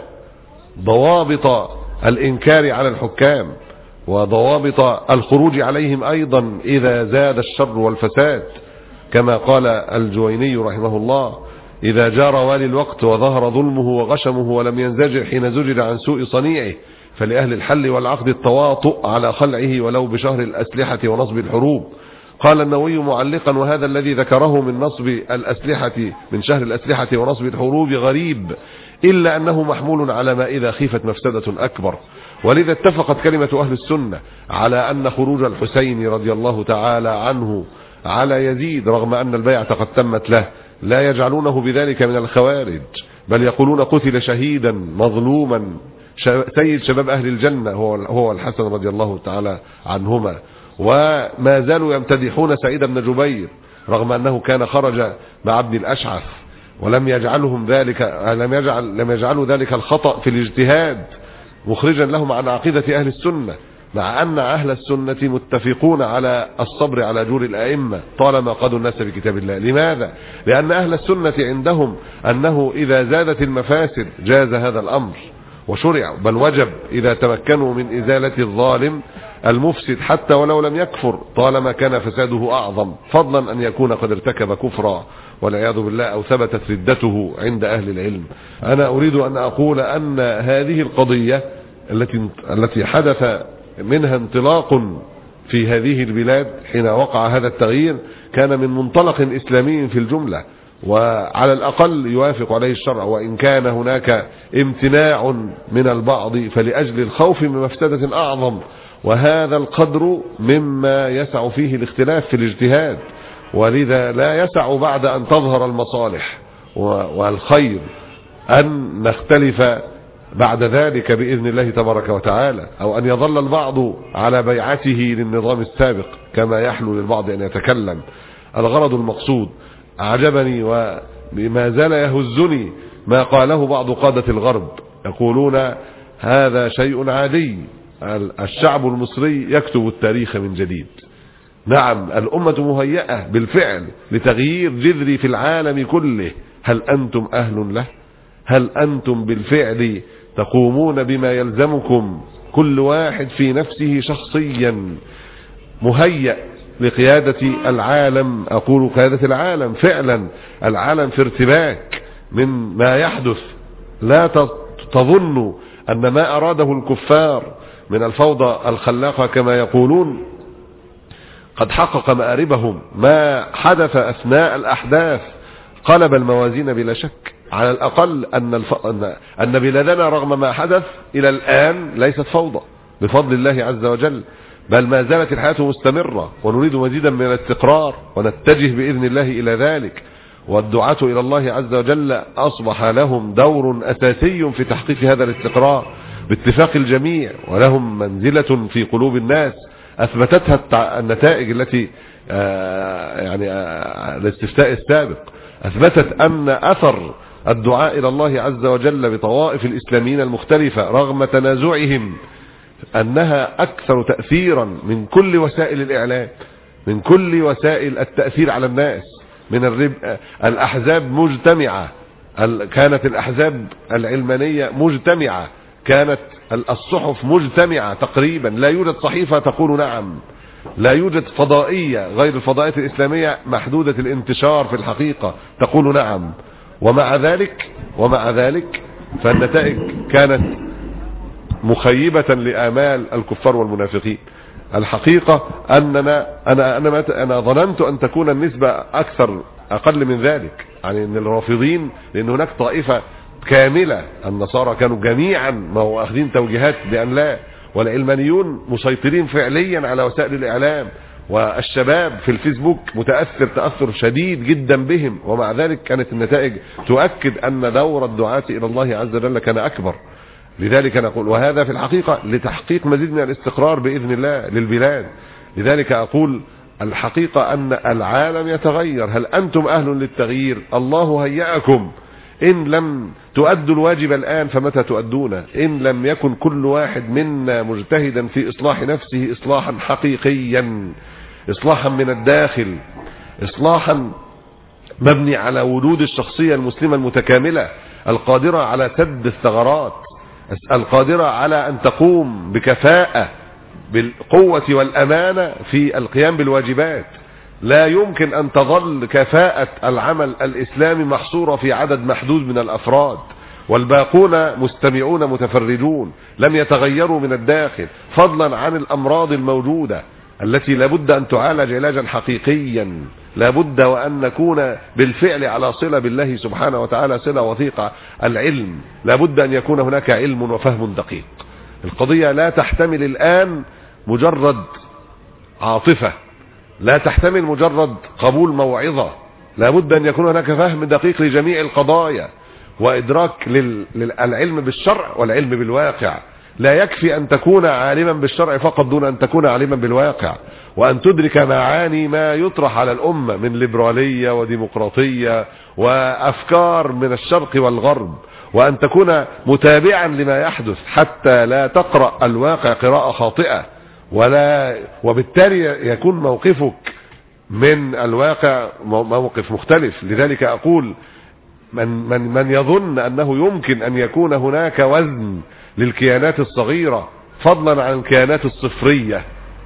Speaker 3: ضوابط الإنكار على الحكام، وضوابط الخروج عليهم أيضا إذا زاد الشر والفساد، كما قال الجويني رحمه الله: إذا جار والي الوقت وظهر ظلمه وغشمه ولم ينزجر حين زجر عن سوء صنيعه، فلأهل الحل والعقد التواطؤ على خلعه ولو بشهر الأسلحة ونصب الحروب. قال النووي معلقا: وهذا الذي ذكره من نصب الأسلحة من شهر الأسلحة ونصب الحروب غريب، إلا أنه محمول على ما إذا خيفت مفسدة أكبر. ولذا اتفقت كلمة أهل السنة على أن خروج الحسين رضي الله تعالى عنه على يزيد رغم أن البيعة قد تمت له لا يجعلونه بذلك من الخوارج، بل يقولون قتل شهيدا مظلوما سيد شباب أهل الجنة هو هو الحسن رضي الله تعالى عنهما. وما زالوا يمتدحون سعيد بن جبير رغم أنه كان خرج مع ابن الأشعث، ولم يجعلهم ذلك لم يجعل لم يجعلوا ذلك الخطأ في الاجتهاد مخرجا لهم عن عقيدة أهل السنة، مع أن أهل السنة متفقون على الصبر على جور الأئمة طالما قادوا الناس بكتاب الله. لماذا؟ لأن أهل السنة عندهم أنه إذا زادت المفاسد جاز هذا الأمر وشرع، بل وجب إذا تمكنوا من إزالة الظالم المفسد حتى ولو لم يكفر طالما كان فساده أعظم، فضلا أن يكون قد ارتكب كفرا والعياذ بالله أو ثبتت ردته عند أهل العلم. أنا أريد أن أقول أن هذه القضية التي التي حدث منها انطلاق في هذه البلاد حين وقع هذا التغيير كان من منطلق إسلامي في الجملة، وعلى الأقل يوافق عليه الشرع، وإن كان هناك امتناع من البعض فلأجل الخوف من مفسدة أعظم، وهذا القدر مما يسع فيه الاختلاف في الاجتهاد. ولذا لا يسع بعد أن تظهر المصالح والخير أن نختلف بعد ذلك بإذن الله تبارك وتعالى، أو أن يظل البعض على بيعته للنظام السابق كما يحلو للبعض أن يتكلم. الغرض المقصود أعجبني وما زال يهزني ما قاله بعض قادة الغرب، يقولون هذا شيء عادي. الشعب المصري يكتب التاريخ من جديد. نعم الأمة مهيئة بالفعل لتغيير جذري في العالم كله. هل أنتم أهل له؟ هل أنتم بالفعل تقومون بما يلزمكم كل واحد في نفسه شخصيا مهيئ لقيادة العالم؟ أقول قيادة العالم. فعلا العالم في ارتباك من ما يحدث. لا تظنوا أن ما أراده الكفار من الفوضى الخلاقة كما يقولون قد حقق مآربهم. ما حدث أثناء الأحداث قلب الموازين بلا شك. على الأقل أن, الف... أن بلادنا رغم ما حدث إلى الآن ليست فوضى بفضل الله عز وجل، بل ما زالت الحياة مستمرة، ونريد مزيدا من الاستقرار ونتجه بإذن الله إلى ذلك. والدعاة إلى الله عز وجل أصبح لهم دور أساسي في تحقيق هذا الاستقرار باتفاق الجميع، ولهم منزلة في قلوب الناس أثبتتها النتائج التي يعني الاستفتاء السابق أثبتت أن أثر الدعاء إلى الله عز وجل بطوائف الإسلاميين المختلفة رغم تنازعهم أنها أكثر تأثيرا من كل وسائل الإعلام، من كل وسائل التأثير على الناس. من الرب... الأحزاب مجتمعة، كانت الأحزاب العلمانية مجتمعة، كانت الصحف مجتمعة تقريبا، لا يوجد صحيفة تقول نعم، لا يوجد فضائية غير الفضائيات الإسلامية محدودة الانتشار في الحقيقة تقول نعم. ومع ذلك ومع ذلك فالنتائج كانت مخيبة لآمال الكفار والمنافقين. الحقيقة أننا أنا أنا أنا ظننت أن تكون النسبة أكثر أقل من ذلك، يعني أن الرافضين، لأن هناك طائفة كاملة، النصارى كانوا جميعا ما هو أخذين توجيهات بأن لا، والعلمانيون مسيطرين فعليا على وسائل الإعلام، والشباب في الفيسبوك متأثر تأثر شديد جدا بهم. ومع ذلك كانت النتائج تؤكد أن دور الدعاة إلى الله عز وجل كان أكبر. لذلك نقول، وهذا في الحقيقة لتحقيق مزيد من الاستقرار بإذن الله للبلاد. لذلك أقول الحقيقة أن العالم يتغير. هل أنتم أهل للتغيير؟ الله هيأكم. إن لم تؤدوا الواجب الآن فمتى تؤدونه؟ إن لم يكن كل واحد منا مجتهدا في إصلاح نفسه إصلاحا حقيقيا، إصلاحا من الداخل، إصلاحا مبني على وجود الشخصية المسلمة المتكاملة القادرة على سد الثغرات، القادرة على أن تقوم بكفاءة بالقوة والأمانة في القيام بالواجبات. لا يمكن أن تظل كفاءة العمل الإسلامي محصورة في عدد محدود من الأفراد، والباقون مستمعون متفرجون لم يتغيروا من الداخل، فضلا عن الأمراض الموجودة التي لابد أن تعالج علاجا حقيقيا. لابد وأن نكون بالفعل على صلة بالله سبحانه وتعالى، صلة وثيقة. العلم لابد أن يكون هناك علم وفهم دقيق. القضية لا تحتمل الآن مجرد عاطفة، لا تحتمل مجرد قبول موعظة. لابد أن يكون هناك فهم دقيق لجميع القضايا، وإدراك للعلم بالشرع والعلم بالواقع. لا يكفي أن تكون عالما بالشرع فقط دون أن تكون عالما بالواقع، وأن تدرك معاني ما يطرح على الأمة من ليبرالية وديمقراطية وأفكار من الشرق والغرب، وأن تكون متابعا لما يحدث حتى لا تقرأ الواقع قراءة خاطئة، ولا وبالتالي يكون موقفك من الواقع موقف مختلف. لذلك أقول من, من, من يظن أنه يمكن أن يكون هناك وزن للكيانات الصغيرة فضلا عن الكيانات الصفرية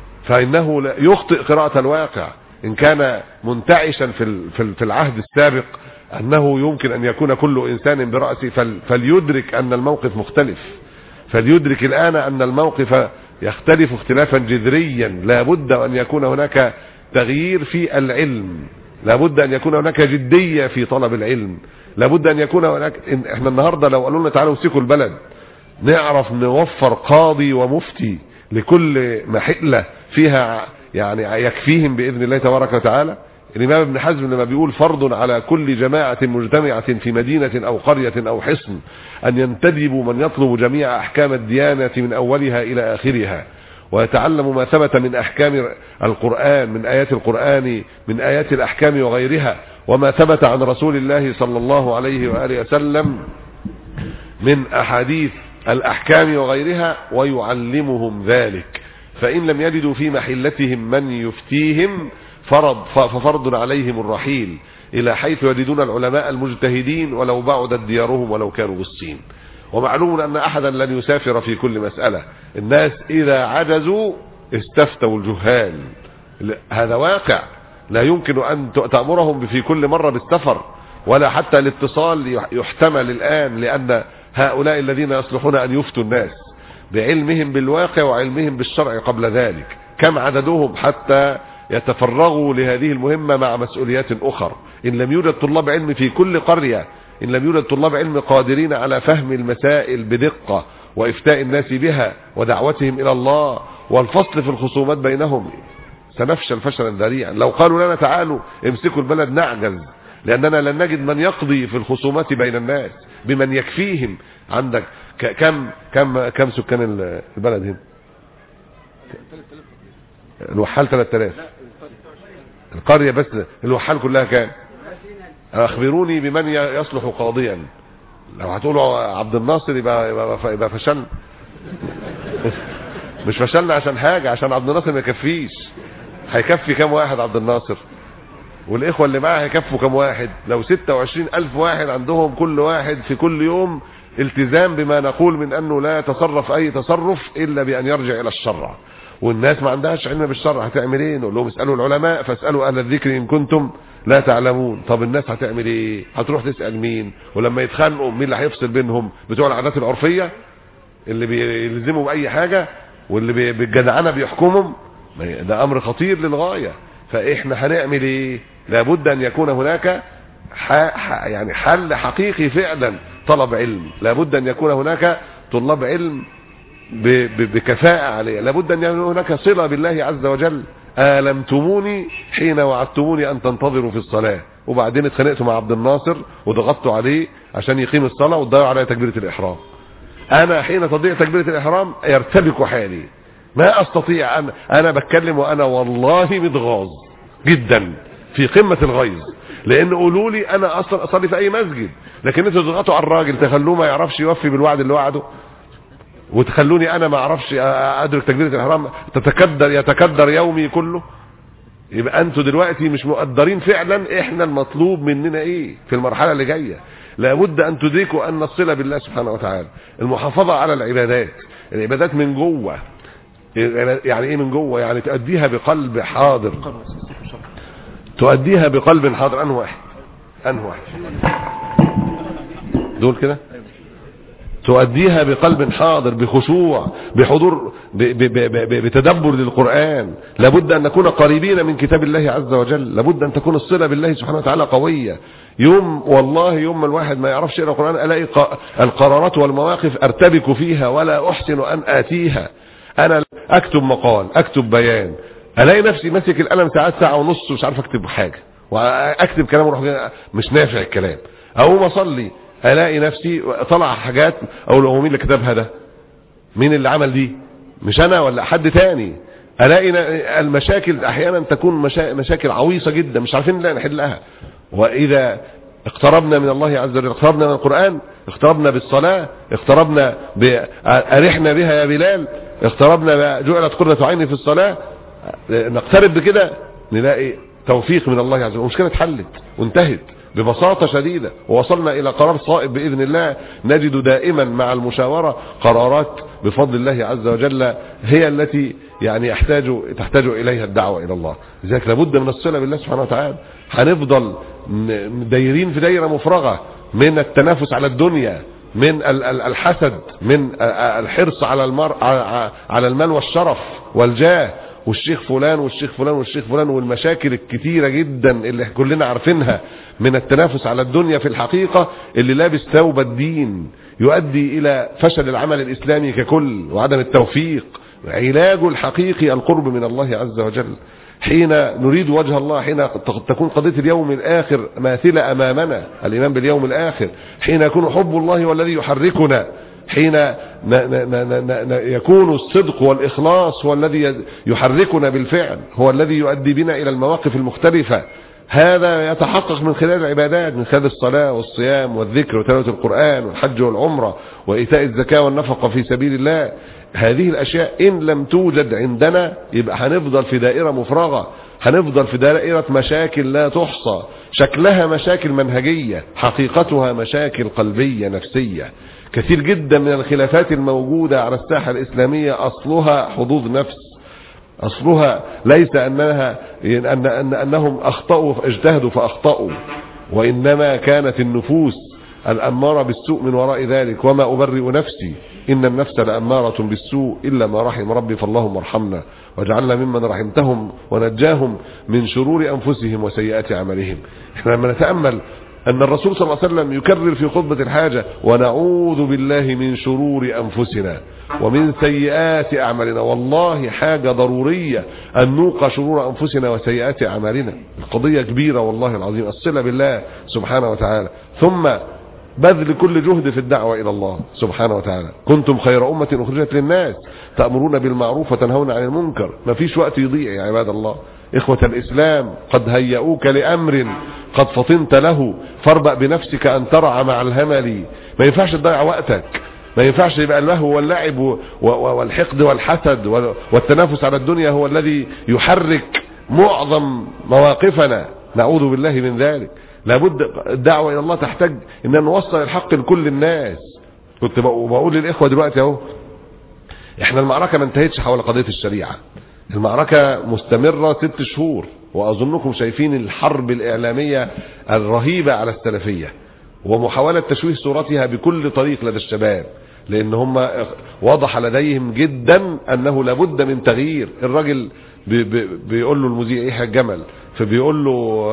Speaker 3: فإنه يخطئ قراءة الواقع. إن كان منتعشا في في العهد السابق أنه يمكن أن يكون كل إنسان برأسه، فليدرك أن الموقف مختلف، فليدرك الآن أن الموقف يختلف اختلافا جذريا. لابد أن يكون هناك تغيير في العلم، لابد أن يكون هناك جدية في طلب العلم، لابد أن يكون هناك. احنا النهاردة لو قالوا لنا تعالوا امسكوا البلد، نعرف نوفر قاضي ومفتي لكل محلة فيها يعني يكفيهم بإذن الله تبارك وتعالى. الإمام ابن حزم لما بيقول فرض على كل جماعة مجتمعة في مدينة أو قرية أو حصن أن ينتدبوا من يطلب جميع أحكام الديانة من أولها إلى آخرها، ويتعلم ما ثبت من أحكام القرآن، من آيات القرآن، من آيات الأحكام وغيرها، وما ثبت عن رسول الله صلى الله عليه وآله وسلم من أحاديث الأحكام وغيرها ويعلمهم ذلك، فإن لم يجدوا في محلتهم من يفتيهم فرض ففرض عليهم الرحيل إلى حيث يجدون العلماء المجتهدين ولو بعدت ديارهم ولو كانوا بالصين. ومعلوم أن أحدا لن يسافر في كل مسألة، الناس إذا عجزوا استفتوا الجهال، هذا واقع لا يمكن أن تأمرهم في كل مرة بالسفر ولا حتى الاتصال يحتمل الآن، لأن هؤلاء الذين يصلحون أن يفتوا الناس بعلمهم بالواقع وعلمهم بالشرع قبل ذلك كم عددهم حتى يتفرغوا لهذه المهمة مع مسؤوليات أخرى. إن لم يوجد طلاب علم في كل قرية، إن لم يوجد طلاب علم قادرين على فهم المسائل بدقة وإفتاء الناس بها ودعوتهم إلى الله والفصل في الخصومات بينهم، سنفشل فشلا ذريعا. لو قالوا لنا تعالوا امسكوا البلد نعجز، لأننا لن نجد من يقضي في الخصومات بين الناس بمن يكفيهم. عندك كم كم كم سكان البلد هنا؟ الوحال ثلاثة آلاف، القرية بس الوحال كلها كام؟ أخبروني بمن يصلح قاضيا. لو هتقولوا عبد الناصر يبقى يبقى, يبقى فشلنا. مش فشلنا عشان حاجة، عشان عبد الناصر ما يكفيش. هيكفي كام واحد عبد الناصر؟ والإخوة اللي معاه هيكفوا كام واحد؟ لو ستة وعشرين ألف واحد عندهم كل واحد في كل يوم التزام بما نقول من أنه لا يتصرف أي تصرف إلا بأن يرجع إلى الشرع، والناس ما عندهاش علم بالشرع، هتعمل ايه؟ نقول لهم اسألوا العلماء فاسألوا أهل الذكر إن كنتم لا تعلمون. طب الناس هتعمل ايه؟ هتروح تسأل مين؟ ولما يتخانقوا مين اللي هيفصل بينهم؟ بتوع العادات العرفية اللي بيلزموا بأي حاجة واللي بالجدعنة بيحكمهم؟ ده أمر خطير للغاية. فإحنا هنعمل ايه؟ لابد أن يكون هناك يعني حل حقيقي فعلا. طلب علم لابد أن يكون هناك طلاب علم بكفاءة عليه، لابد أن يكون هناك صلة بالله عز وجل. آلمتموني حين وعدتموني أن تنتظروا في الصلاة، وبعدين اتخانقتوا مع عبد الناصر وضغطتوا عليه عشان يقيم الصلاة وتضيعوا عليه تكبيرة الإحرام. أنا حين تضيع تكبيرة الإحرام يرتبك حالي، ما أستطيع أن أنا بتكلم وأنا والله متغاظ جدا في قمة الغيظ، لأن قولوا لي أنا أصلا أصلي في أي مسجد، لكن انتوا تضغطوا على الراجل تخلوه ما يعرفش يوفي بالوعد اللي وعده، وتخلوني انا ما اعرفش ادرك تكبيرة الإحرام، تتكدر يتكدر يومي كله. يبقى انتوا دلوقتي مش مقدرين فعلا احنا المطلوب مننا ايه في المرحلة اللي جاية. لابد ان تدركوا ان الصلة بالله سبحانه وتعالى، المحافظة على العبادات، العبادات من جوه. يعني ايه من جوه؟ يعني تؤديها بقلب حاضر، تؤديها بقلب حاضر. انه واحد انه واحد دول كده، تؤديها بقلب حاضر بخشوع بحضور بتدبر للقرآن. لابد أن نكون قريبين من كتاب الله عز وجل، لابد أن تكون الصلة بالله سبحانه وتعالى قوية. يوم والله يوم الواحد ما يعرفش يقرأ القرآن ألاقي القرارات والمواقف أرتبك فيها ولا أحسن أن آتيها. أنا أكتب مقال، أكتب بيان، ألاقي نفسي ماسك القلم ساعات ساعة ونص ومش عارف أكتب حاجة، وأكتب كلام وروح مش نافع الكلام. أقوم أصلي الاقي نفسي طلع حاجات اقول هو مين اللي كتبها ده؟ مين اللي عمل دي؟ مش انا ولا حد تاني. الاقي المشاكل احيانا تكون مشا... مشاكل عويصة جدا مش عارفين لا نحلها. واذا اقتربنا من الله عز وجل، اقتربنا من القرآن، اقتربنا بالصلاة، اقتربنا ب... ارحنا بها يا بلال، اقتربنا جعلت قرة عيني في الصلاة، نقترب بكده نلاقي توفيق من الله عز وجل، المشكلة اتحلت وانتهت ببساطة شديدة، ووصلنا إلى قرار صائب بإذن الله. نجد دائما مع المشاورة قرارات بفضل الله عز وجل هي التي يعني يحتاج تحتاج إليها الدعوة إلى الله. لذلك لابد من الصلة بالله سبحانه وتعالى. هنفضل دايرين في دايرة مفرغة من التنافس على الدنيا، من الحسد، من الحرص على المر على المال والشرف والجاه، والشيخ فلان والشيخ فلان والشيخ فلان، والمشاكل الكتيرة جدا اللي كلنا عارفينها من التنافس على الدنيا في الحقيقة اللي لابس ثوب الدين يؤدي إلى فشل العمل الإسلامي ككل وعدم التوفيق. علاجه الحقيقي القرب من الله عز وجل. حين نريد وجه الله، حين تكون قضية اليوم الآخر ماثلة أمامنا، الإيمان باليوم الآخر، حين يكون حب الله والذي يحركنا، حين يكون الصدق والإخلاص هو الذي يحركنا بالفعل، هو الذي يؤدي بنا إلى المواقف المختلفة. هذا يتحقق من خلال العبادات، من خلال الصلاة والصيام والذكر وتلاوة القرآن والحج والعمرة وإيتاء الزكاة والنفقة في سبيل الله. هذه الأشياء إن لم توجد عندنا يبقى هنفضل في دائرة مفرغة، هنفضل في دائرة مشاكل لا تحصى، شكلها مشاكل منهجية، حقيقتها مشاكل قلبية نفسية. كثير جدا من الخلافات الموجودة على الساحة الإسلامية أصلها حظوظ نفس، أصلها ليس أنها أن أن أنهم أخطأوا اجتهدوا فأخطأوا، وإنما كانت النفوس الأمارة بالسوء من وراء ذلك. وما أبرئ نفسي إن النفس لأمارة بالسوء إلا ما رحم ربي فاللهم ارحمنا واجعلنا ممن رحمتهم ونجاهم من شرور أنفسهم وسيئات عملهم. احنا لما نتأمل أن الرسول صلى الله عليه وسلم يكرر في خطبة الحاجة ونعوذ بالله من شرور أنفسنا ومن سيئات أعمالنا، والله حاجة ضرورية أن نوقع شرور أنفسنا وسيئات أعمالنا. القضية كبيرة والله العظيم، الصلة بالله سبحانه وتعالى، ثم بذل كل جهد في الدعوة إلى الله سبحانه وتعالى. كنتم خير أمة أخرجت للناس تأمرون بالمعروف وتنهون عن المنكر. ما فيش وقت يضيع يا عباد الله. إخوة الإسلام قد هيئوك لأمر قد فطنت له، فاربأ بنفسك أن ترعى مع الهمل. ما ينفعش تضيع وقتك، ما ينفعش يبقى اللهو واللعب والحقد والحسد والتنافس على الدنيا هو الذي يحرك معظم مواقفنا. نعوذ بالله من ذلك. لابد الدعوة إلى الله تحتاج أن نوصل الحق لكل الناس. كنت بقول للإخوة دلوقتي اهو، احنا المعركة ما انتهتش حول قضية الشريعة، المعركة مستمرة ست شهور، وأظنكم شايفين الحرب الإعلامية الرهيبة على السلفية ومحاولة تشويه صورتها بكل طريق لدى الشباب، لأن هم واضح لديهم جدا أنه لابد من تغيير. الراجل بي بي بيقول له المذيع إيه الجمل، فبيقول له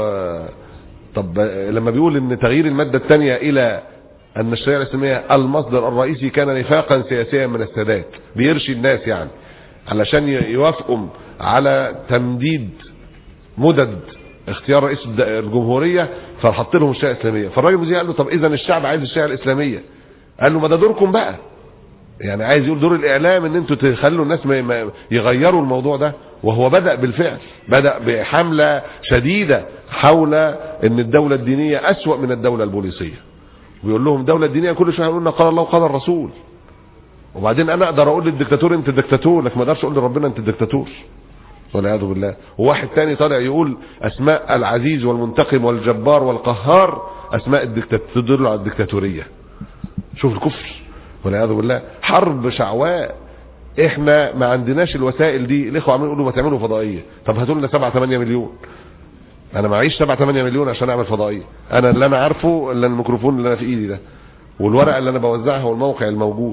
Speaker 3: طب لما بيقول ان تغيير المادة الثانية الى ان الشريعة الاسلامية المصدر الرئيسي كان نفاقا سياسيا من السادات، بيرشي الناس يعني علشان يوافقوا على تمديد مدد اختيار رئيس الجمهورية، فحط لهم الشريعة الاسلامية. فالراجل المذيع قال له طب اذا الشعب عايز الشريعة الاسلامية. قال له ما ده دوركم بقى، يعني عايز يقول دور الاعلام ان انتوا تخلوا الناس ما يغيروا الموضوع ده. وهو بدأ بالفعل، بدأ بحملة شديدة حول ان الدولة الدينية اسوأ من الدولة البوليسية، ويقول لهم الدولة الدينية كل شوية يقولون قال الله وقال الرسول. وبعدين انا اقدر اقول للدكتاتور انت دكتاتور، لكن ما اقدرش اقول لربنا انت دكتاتور والعياذ بالله. وواحد تاني طالع يقول اسماء العزيز والمنتقم والجبار والقهار اسماء الدكتاتور تدل على الدكتاتورية. شوف الكفر والعياذ بالله. حرب شعواء. احنا ما عندناش الوسائل دي. الاخوه عمالين يقولوا ما تعملوا فضائيه. طب هاتوا لنا سبعة ثمانية مليون. انا معيش سبعة ثمانية مليون عشان اعمل فضائيه. انا اللي انا عارفه الا الميكروفون اللي انا في ايدي ده والورقه اللي انا بوزعها والموقع الموجود.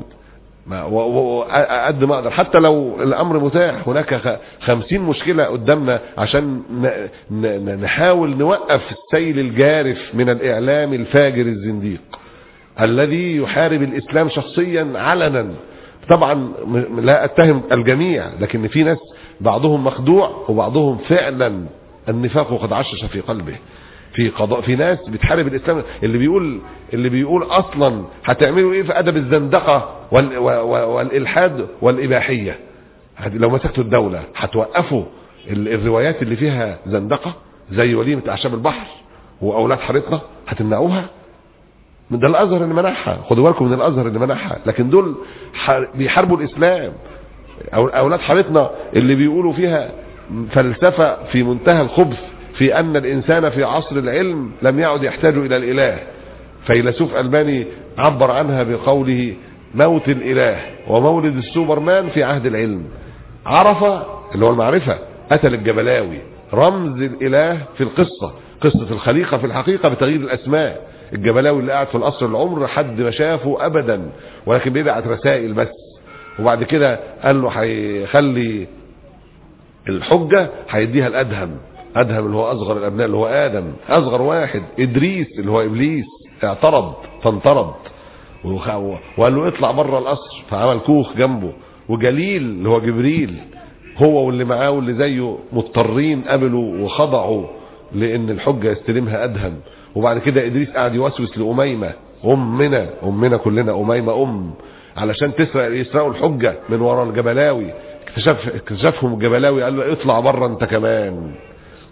Speaker 3: قد ما اقدر، حتى لو الامر متاح. هناك خمسين مشكله قدامنا عشان نحاول نوقف السيل الجارف من الاعلام الفاجر الزنديق الذي يحارب الاسلام شخصيا علنا. طبعا لا اتهم الجميع، لكن في ناس بعضهم مخدوع وبعضهم فعلا النفاق قد عشش في قلبه. في قضاء في ناس بتحارب الاسلام، اللي بيقول اللي بيقول اصلا هتعملوا ايه في ادب الزندقه وال والالحاد والاباحيه. لو مسكتوا الدوله هتوقفوا الروايات اللي فيها زندقه زي وليمه اعشاب البحر واولاد حارتنا، هتمنعوها؟ من ده الازهر اللي منعها. خدوا بالكم من الازهر اللي منعها، لكن دول بيحاربوا الاسلام. اولاد حارتنا اللي بيقولوا فيها فلسفه في منتهى الخبث في ان الانسان في عصر العلم لم يعد يحتاج الى الاله. فيلسوف ألباني عبر عنها بقوله موت الاله ومولد السوبرمان في عهد العلم. عرفة اللي هو المعرفة قتل الجبلاوي، رمز الاله في القصة، قصة الخليقة في الحقيقة بتغيير الاسماء. الجبلاوي اللي قاعد في القصر العمر حد ما شافه ابدا، ولكن بيبعت رسائل بس. وبعد كده قال له هيخلي الحجة هيديها الادهم. ادهم اللي هو اصغر الابناء اللي هو ادم، اصغر واحد. ادريس اللي هو ابليس اعترض فانطرد وقال له اطلع بره القصر، فعمل كوخ جنبه. وجليل اللي هو جبريل هو واللي معاه واللي زيه مضطرين قبلوا وخضعوا لان الحجة يستلمها ادهم. وبعد كده ادريس قاعد يوسوس لاميمه امنا امنا كلنا اميمه ام علشان تسرق يسرقوا الحجه من وراء الجبلاوي. اكتشف اكتشفهم الجبلاوي قال له اطلع بره انت كمان.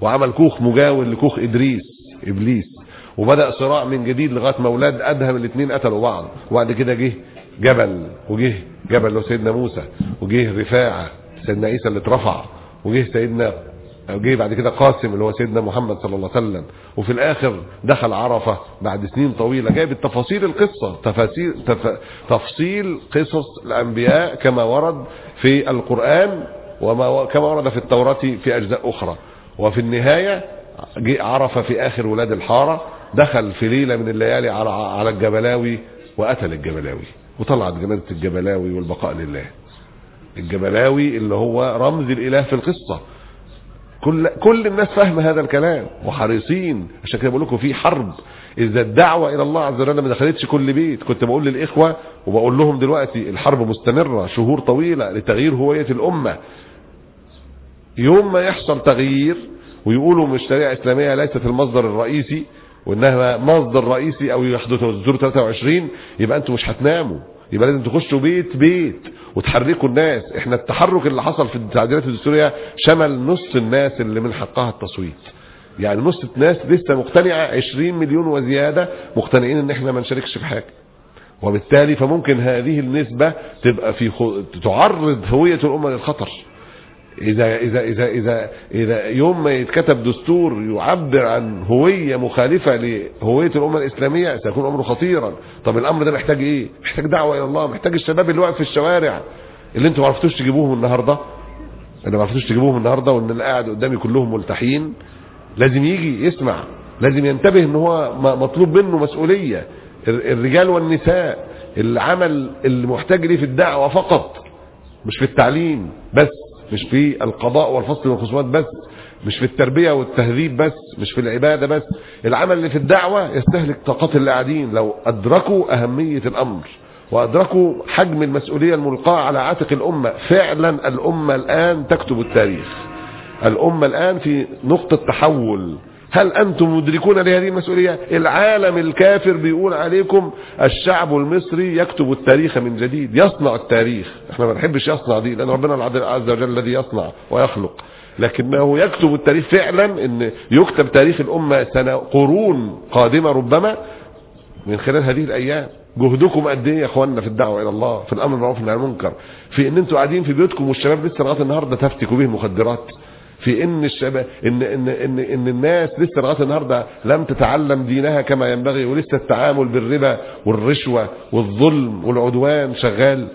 Speaker 3: وعمل كوخ مجاور لكوخ إدريس إبليس، وبدأ صراع من جديد لغاية ما أولاد أدهم الاثنين قتلوا بعض. وبعد كده جه جبل، وجه جبل له سيدنا موسى، وجه رفاعة سيدنا عيسى اللي اترفع، وجه سيدنا جه بعد كده قاسم اللي هو سيدنا محمد صلى الله عليه وسلم، وفي الآخر دخل عرفة بعد سنين طويلة. جايب التفاصيل القصة، تفاصيل تف... تفصيل قصص الأنبياء كما ورد في القرآن وما كما ورد في التوراة في أجزاء أخرى. وفي النهاية جه عرفة في آخر ولاد الحارة، دخل في ليلة من الليالي على على الجبلاوي وقتل الجبلاوي، وطلعت جنازة الجبلاوي والبقاء لله. الجبلاوي اللي هو رمز الإله في القصة، كل كل الناس فاهم هذا الكلام وحريصين. عشان كده بقول لكم في حرب، إذا الدعوة إلى الله عز وجل ما دخلتش كل بيت. كنت بقول للإخوة وبقول لهم دلوقتي الحرب مستمرة شهور طويلة لتغيير هوية الأمة. يوم ما يحصل تغيير ويقولوا من الشريعة الإسلامية ليست المصدر الرئيسي وإنها مصدر رئيسي أو يحدث الدستور ثلاثة وعشرين، يبقى أنتم مش هتناموا، يبقى لازم تخشوا بيت بيت وتحركوا الناس. احنا التحرك اللي حصل في التعديلات الدستورية شمل نص الناس اللي من حقها التصويت، يعني نص الناس لسه مقتنعة، عشرين مليون وزيادة مقتنعين ان احنا ما نشاركش في حاجة. وبالتالي فممكن هذه النسبة تبقى في خ... تعرض هوية الأمة للخطر. إذا, إذا, إذا, إذا, إذا يوم ما يتكتب دستور يعبر عن هوية مخالفة لهوية الأمة الإسلامية سيكون أمره خطيرا. طب الأمر ده محتاج إيه؟ محتاج دعوة إلى الله، محتاج الشباب اللي واقف في الشوارع اللي انتوا ما عرفتوش تجيبوهم النهاردة، اللي ما عرفتوش تجيبوهم النهاردة، وإن اللي قاعد قدامي كلهم ملتحين، لازم يجي يسمع، لازم ينتبه إن هو مطلوب منه مسؤولية. الرجال والنساء العمل اللي محتاج ليه في الدعوة فقط، مش في التعليم بس، مش في القضاء والفصل والخصومات بس، مش في التربية والتهذيب بس، مش في العبادة بس. العمل اللي في الدعوة يستهلك طاقات اللي قاعدين. لو أدركوا أهمية الأمر وأدركوا حجم المسؤولية الملقاة على عاتق الأمة، فعلا الأمة الآن تكتب التاريخ. الأمة الآن في نقطة تحول. هل أنتم مدركون لهذه المسؤولية؟ العالم الكافر بيقول عليكم الشعب المصري يكتب التاريخ من جديد، يصنع التاريخ. احنا ما نحبش يصنع دي، لأن ربنا عز وجل الذي يصنع ويخلق، لكنه يكتب التاريخ فعلا. ان يكتب تاريخ الأمة سنة قرون قادمة ربما من خلال هذه الأيام. جهدكم قد ايه يا اخواننا في الدعوة إلى الله، في الأمر بالمعروف والنهي عن المنكر، في ان انتوا قاعدين في بيوتكم والشباب لسه لغاية النهارده تفتكوا به مخدرات، في ان الشباب ان ان ان ان الناس لسه لغايه النهارده لم تتعلم دينها كما ينبغي، ولسه التعامل بالربا والرشوه والظلم والعدوان شغال.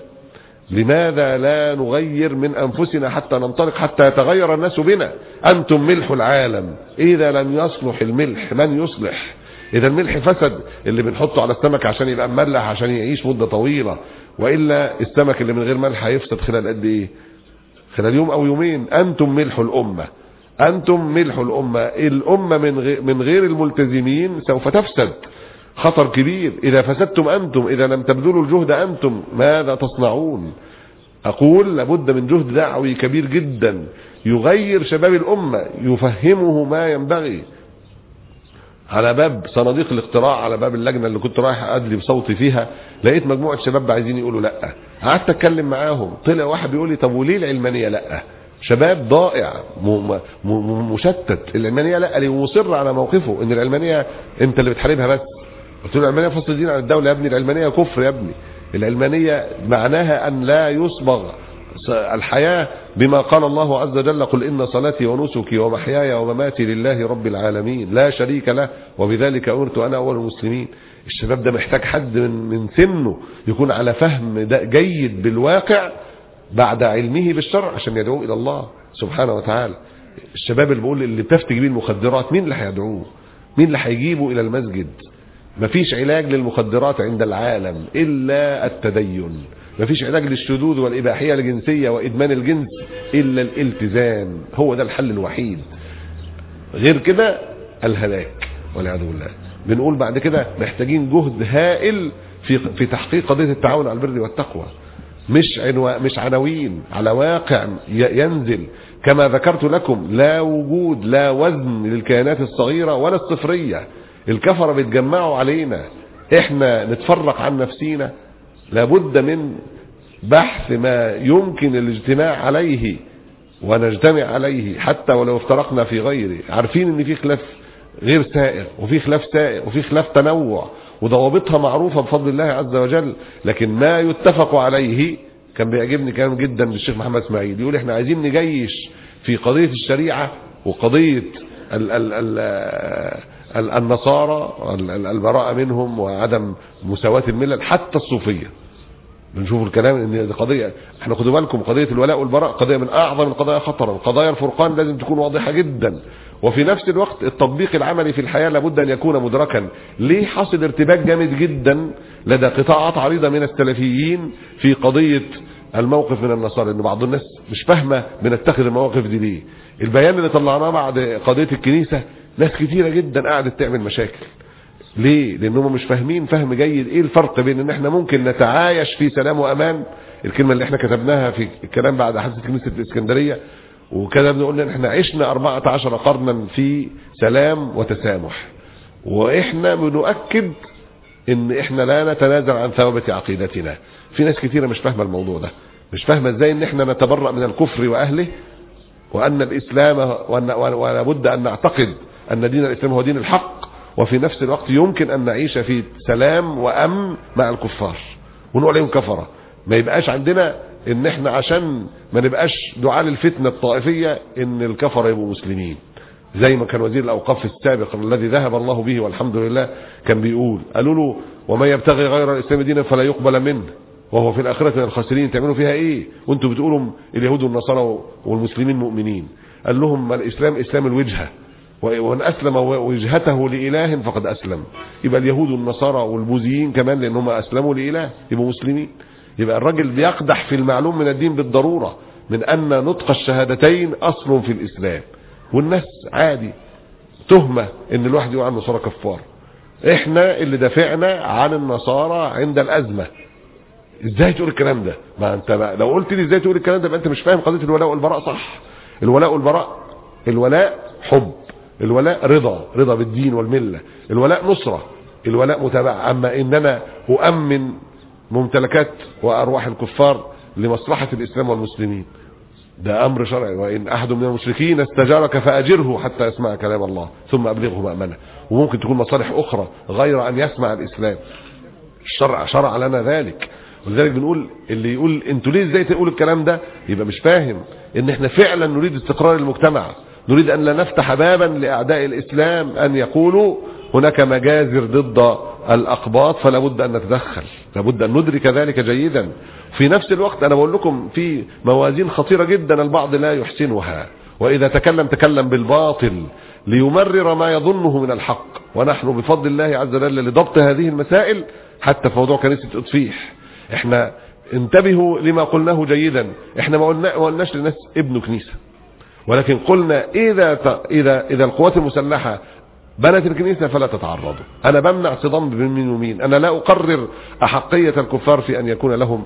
Speaker 3: لماذا لا نغير من انفسنا حتى ننطلق، حتى يتغير الناس بنا؟ انتم ملح العالم، اذا لم يصلح الملح من يصلح؟ اذا الملح فسد اللي بنحطه على السمك عشان يبقى مملح عشان يعيش مده طويله، والا السمك اللي من غير ملح هيفسد خلال قد ايه؟ خلال يوم او يومين. انتم ملح الامه، انتم ملح الامه. الامه من غير من غير الملتزمين سوف تفسد، خطر كبير. اذا فسدتم انتم، اذا لم تبذلوا الجهد انتم، ماذا تصنعون؟ اقول لابد من جهد دعوي كبير جدا يغير شباب الامه، يفهمه ما ينبغي. على باب صناديق الاقتراع، على باب اللجنه اللي كنت رايح ادلي بصوتي فيها، لقيت مجموعه شباب عايزين يقولوا لا. قعدت اتكلم معاهم، طلع واحد بيقول لي طب وليه العلمانيه لا؟ شباب ضائع م م مشتت. العلمانيه لا، اللي مصر على موقفه ان العلمانيه انت اللي بتحاربها بس. قلت له العلمانيه فصل الدين عن الدوله يا ابني، العلمانيه كفر يا ابني. العلمانيه معناها ان لا يصبغ الحياة بما قال الله عز وجل: قل إن صلاتي ونسكي ومحياي ومماتي لله رب العالمين لا شريك له وبذلك أمرت أنا أول المسلمين. الشباب ده محتاج حد من, من سنه يكون على فهم جيد بالواقع بعد علمه بالشرع عشان يدعو إلى الله سبحانه وتعالى. الشباب اللي بيقول اللي بتفتي بيه المخدرات، مين اللي هيدعوه؟ مين اللي هيجيبه إلى المسجد؟ مفيش علاج للمخدرات عند العالم إلا التدين. مفيش علاج للشذوذ والإباحية الجنسية وإدمان الجنس إلا الالتزام. هو ده الحل الوحيد، غير كده الهلاك والعياذ بالله. بنقول بعد كده محتاجين جهد هائل في في تحقيق قضية التعاون على البر والتقوى، مش عنو... مش عناوين، على واقع ينزل. كما ذكرت لكم لا وجود لا وزن للكيانات الصغيرة ولا الصفرية. الكفرة بيتجمعوا علينا، احنا نتفرق عن نفسينا. لابد من بحث ما يمكن الاجتماع عليه ونجتمع عليه حتى ولو افترقنا في غيره، عارفين ان في خلاف غير سائغ وفي خلاف سائغ وفي خلاف تنوع وضوابطها معروفة بفضل الله عز وجل، لكن ما يتفق عليه. كان بيعجبني كلام جدا للشيخ محمد اسماعيل، يقول احنا عايزين نجيش في قضية الشريعة وقضية ال ال ال ال النصارى البراءة منهم وعدم مساواة الملل حتى الصوفية. بنشوف الكلام ان قضية، احنا خدوا بالكم قضية الولاء والبراء قضية من اعظم القضايا خطرا، قضايا الفرقان لازم تكون واضحة جدا، وفي نفس الوقت التطبيق العملي في الحياة لابد ان يكون مدركا. ليه حصل ارتباك جامد جدا لدى قطاعات عريضة من السلفيين في قضية الموقف من النصارى؟ ان بعض الناس مش فاهمة بنتخذ المواقف دي ليه. البيان اللي طلعناه بعد قضية الكنيسة ناس كتيرة جدا قاعدة تعمل مشاكل. ليه؟ لانهم مش فاهمين فهم جيد ايه الفرق بين ان احنا ممكن نتعايش في سلام وامان، الكلمة اللي احنا كتبناها في الكلام بعد حادثة كنيسة الاسكندرية، وكذا بنقول ان احنا عشنا أربعة عشر قرنا في سلام وتسامح، واحنا بنؤكد ان احنا لا نتنازل عن ثوابت عقيدتنا. في ناس كتيرة مش فاهمة الموضوع ده، مش فاهمة ازاي ان احنا نتبرأ من الكفر واهله، وان الاسلام ولا بد ان نعتقد ان دين الاسلام هو دين الحق، وفي نفس الوقت يمكن ان نعيش في سلام وامن مع الكفار ونقول عليهم كفرة. ما يبقاش عندنا ان احنا عشان ما نبقاش دعاء الفتنة الطائفية ان الكفر يبقوا مسلمين، زي ما كان وزير الاوقاف السابق الذي ذهب الله به والحمد لله كان بيقول، قالوا له وما يبتغي غير الاسلام دينا فلا يقبل منه وهو في الاخرة من الخاسرين، تعملوا فيها ايه وانتم بتقولوا اليهود والنصارى والمسلمين مؤمنين؟ قال لهم الاسلام اسلام الوجهة، وان اسلم وجهته لاله فقد اسلم. يبقى اليهود والنصارى والبوذيين كمان لانهم اسلموا لاله يبقوا مسلمين. يبقى الراجل بيقدح في المعلوم من الدين بالضرورة من ان نطق الشهادتين اصل في الاسلام، والناس عادي تهمة ان الواحد يقول عن النصارى كفار. احنا اللي دافعنا عن النصارى عند الازمة. ازاي تقول الكلام ده؟ ما انت بقى لو قلت لي ازاي تقول الكلام ده يبقى انت مش فاهم قضية الولاء والبراء صح. الولاء والبراء، الولاء حب، الولاء رضا، رضا بالدين والملة، الولاء نصرة، الولاء متابعة. اما ان انا اؤمن ممتلكات وارواح الكفار لمصلحة الاسلام والمسلمين ده امر شرعي. وان احد من المشركين استجارك فاجره حتى يسمع كلام الله ثم ابلغه مأمنه. وممكن تكون مصالح اخرى غير ان يسمع الاسلام، الشرع شرع لنا ذلك. ولذلك بنقول اللي يقول انتوا ليه ازاي تقول الكلام ده يبقى مش فاهم ان احنا فعلا نريد استقرار المجتمع، نريد ان لا نفتح بابا لاعداء الاسلام ان يقولوا هناك مجازر ضد الاقباط فلا بد ان نتدخل، لابد ان ندرك ذلك جيدا. في نفس الوقت انا بقول لكم في موازين خطيرة جدا البعض لا يحسنها، واذا تكلم تكلم بالباطل ليمرر ما يظنه من الحق. ونحن بفضل الله عز وجل لضبط هذه المسائل حتى في موضوع كنيسة اطفيح احنا انتبهوا لما قلناه جيدا. احنا ما قلناش للناس ابنوا كنيسة، ولكن قلنا اذا اذا اذا القوات المسلحة بنت الكنيسة فلا تتعرضوا. انا بمنع صدام بين مين ومين، انا لا اقرر احقية الكفار في ان يكون لهم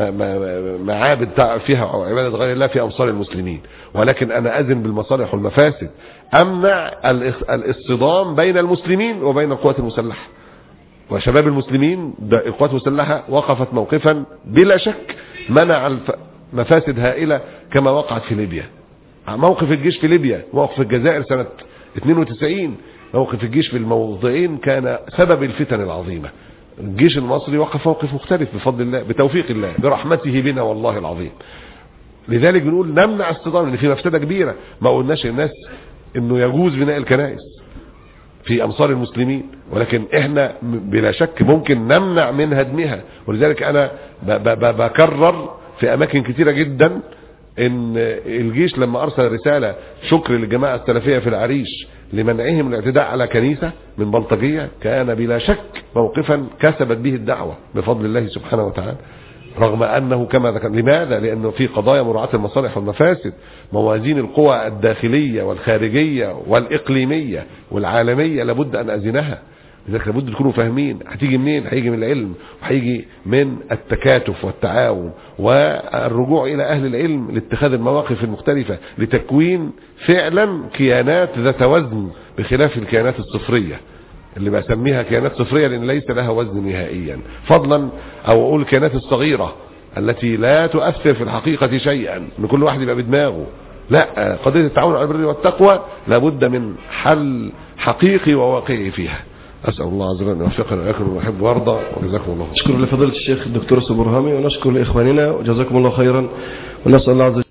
Speaker 3: معابد فيها او عبادة غير الله في امصار المسلمين، ولكن انا اذن بالمصالح والمفاسد، امنع الاصطدام بين المسلمين وبين القوات المسلحة. وشباب المسلمين القوات المسلحة وقفت موقفا بلا شك منع مفاسد هائلة كما وقعت في ليبيا. موقف الجيش في ليبيا، موقف الجزائر سنة اثنين وتسعين، موقف الجيش في الموضعين كان سبب الفتن العظيمة. الجيش المصري وقف موقف مختلف بفضل الله بتوفيق الله برحمته بنا والله العظيم. لذلك بنقول نمنع الصدام، ان في مفسدة كبيرة. ما قلناش الناس انه يجوز بناء الكنائس في امصار المسلمين، ولكن احنا بلا شك ممكن نمنع من هدمها. ولذلك انا بكرر في اماكن كتيرة جدا ان الجيش لما ارسل رسالة شكر للجماعة السلفية في العريش لمنعهم الاعتداء على كنيسة من بلطجية، كان بلا شك موقفا كسبت به الدعوة بفضل الله سبحانه وتعالى، رغم انه كما ذكر. لماذا؟ لانه في قضايا مراعاة المصالح والمفاسد، موازين القوى الداخلية والخارجية والاقليمية والعالمية لابد ان ازنها. لذلك لابد تكونوا فاهمين هتيجي منين. هيجي من العلم، وهيجي من التكاتف والتعاون والرجوع الى اهل العلم لاتخاذ المواقف المختلفة لتكوين فعلا كيانات ذات وزن، بخلاف الكيانات الصفرية اللي بسميها كيانات صفرية لان ليس لها وزن نهائيا، فضلا او اقول الكيانات الصغيرة التي لا تؤثر في الحقيقة شيئا، ان كل واحد يبقى بدماغه لا، قضية التعاون على البر والتقوى لابد من حل حقيقي وواقعي فيها. أسأل الله عز وجل أن يوفقنا وإياكم ويحب ويرضى، وجزاكم الله خيرا.
Speaker 1: نشكر لفضيلة الشيخ الدكتور سبرهامي، ونشكر لإخواننا وجزاكم الله خيرا، ونسأل الله عز وجل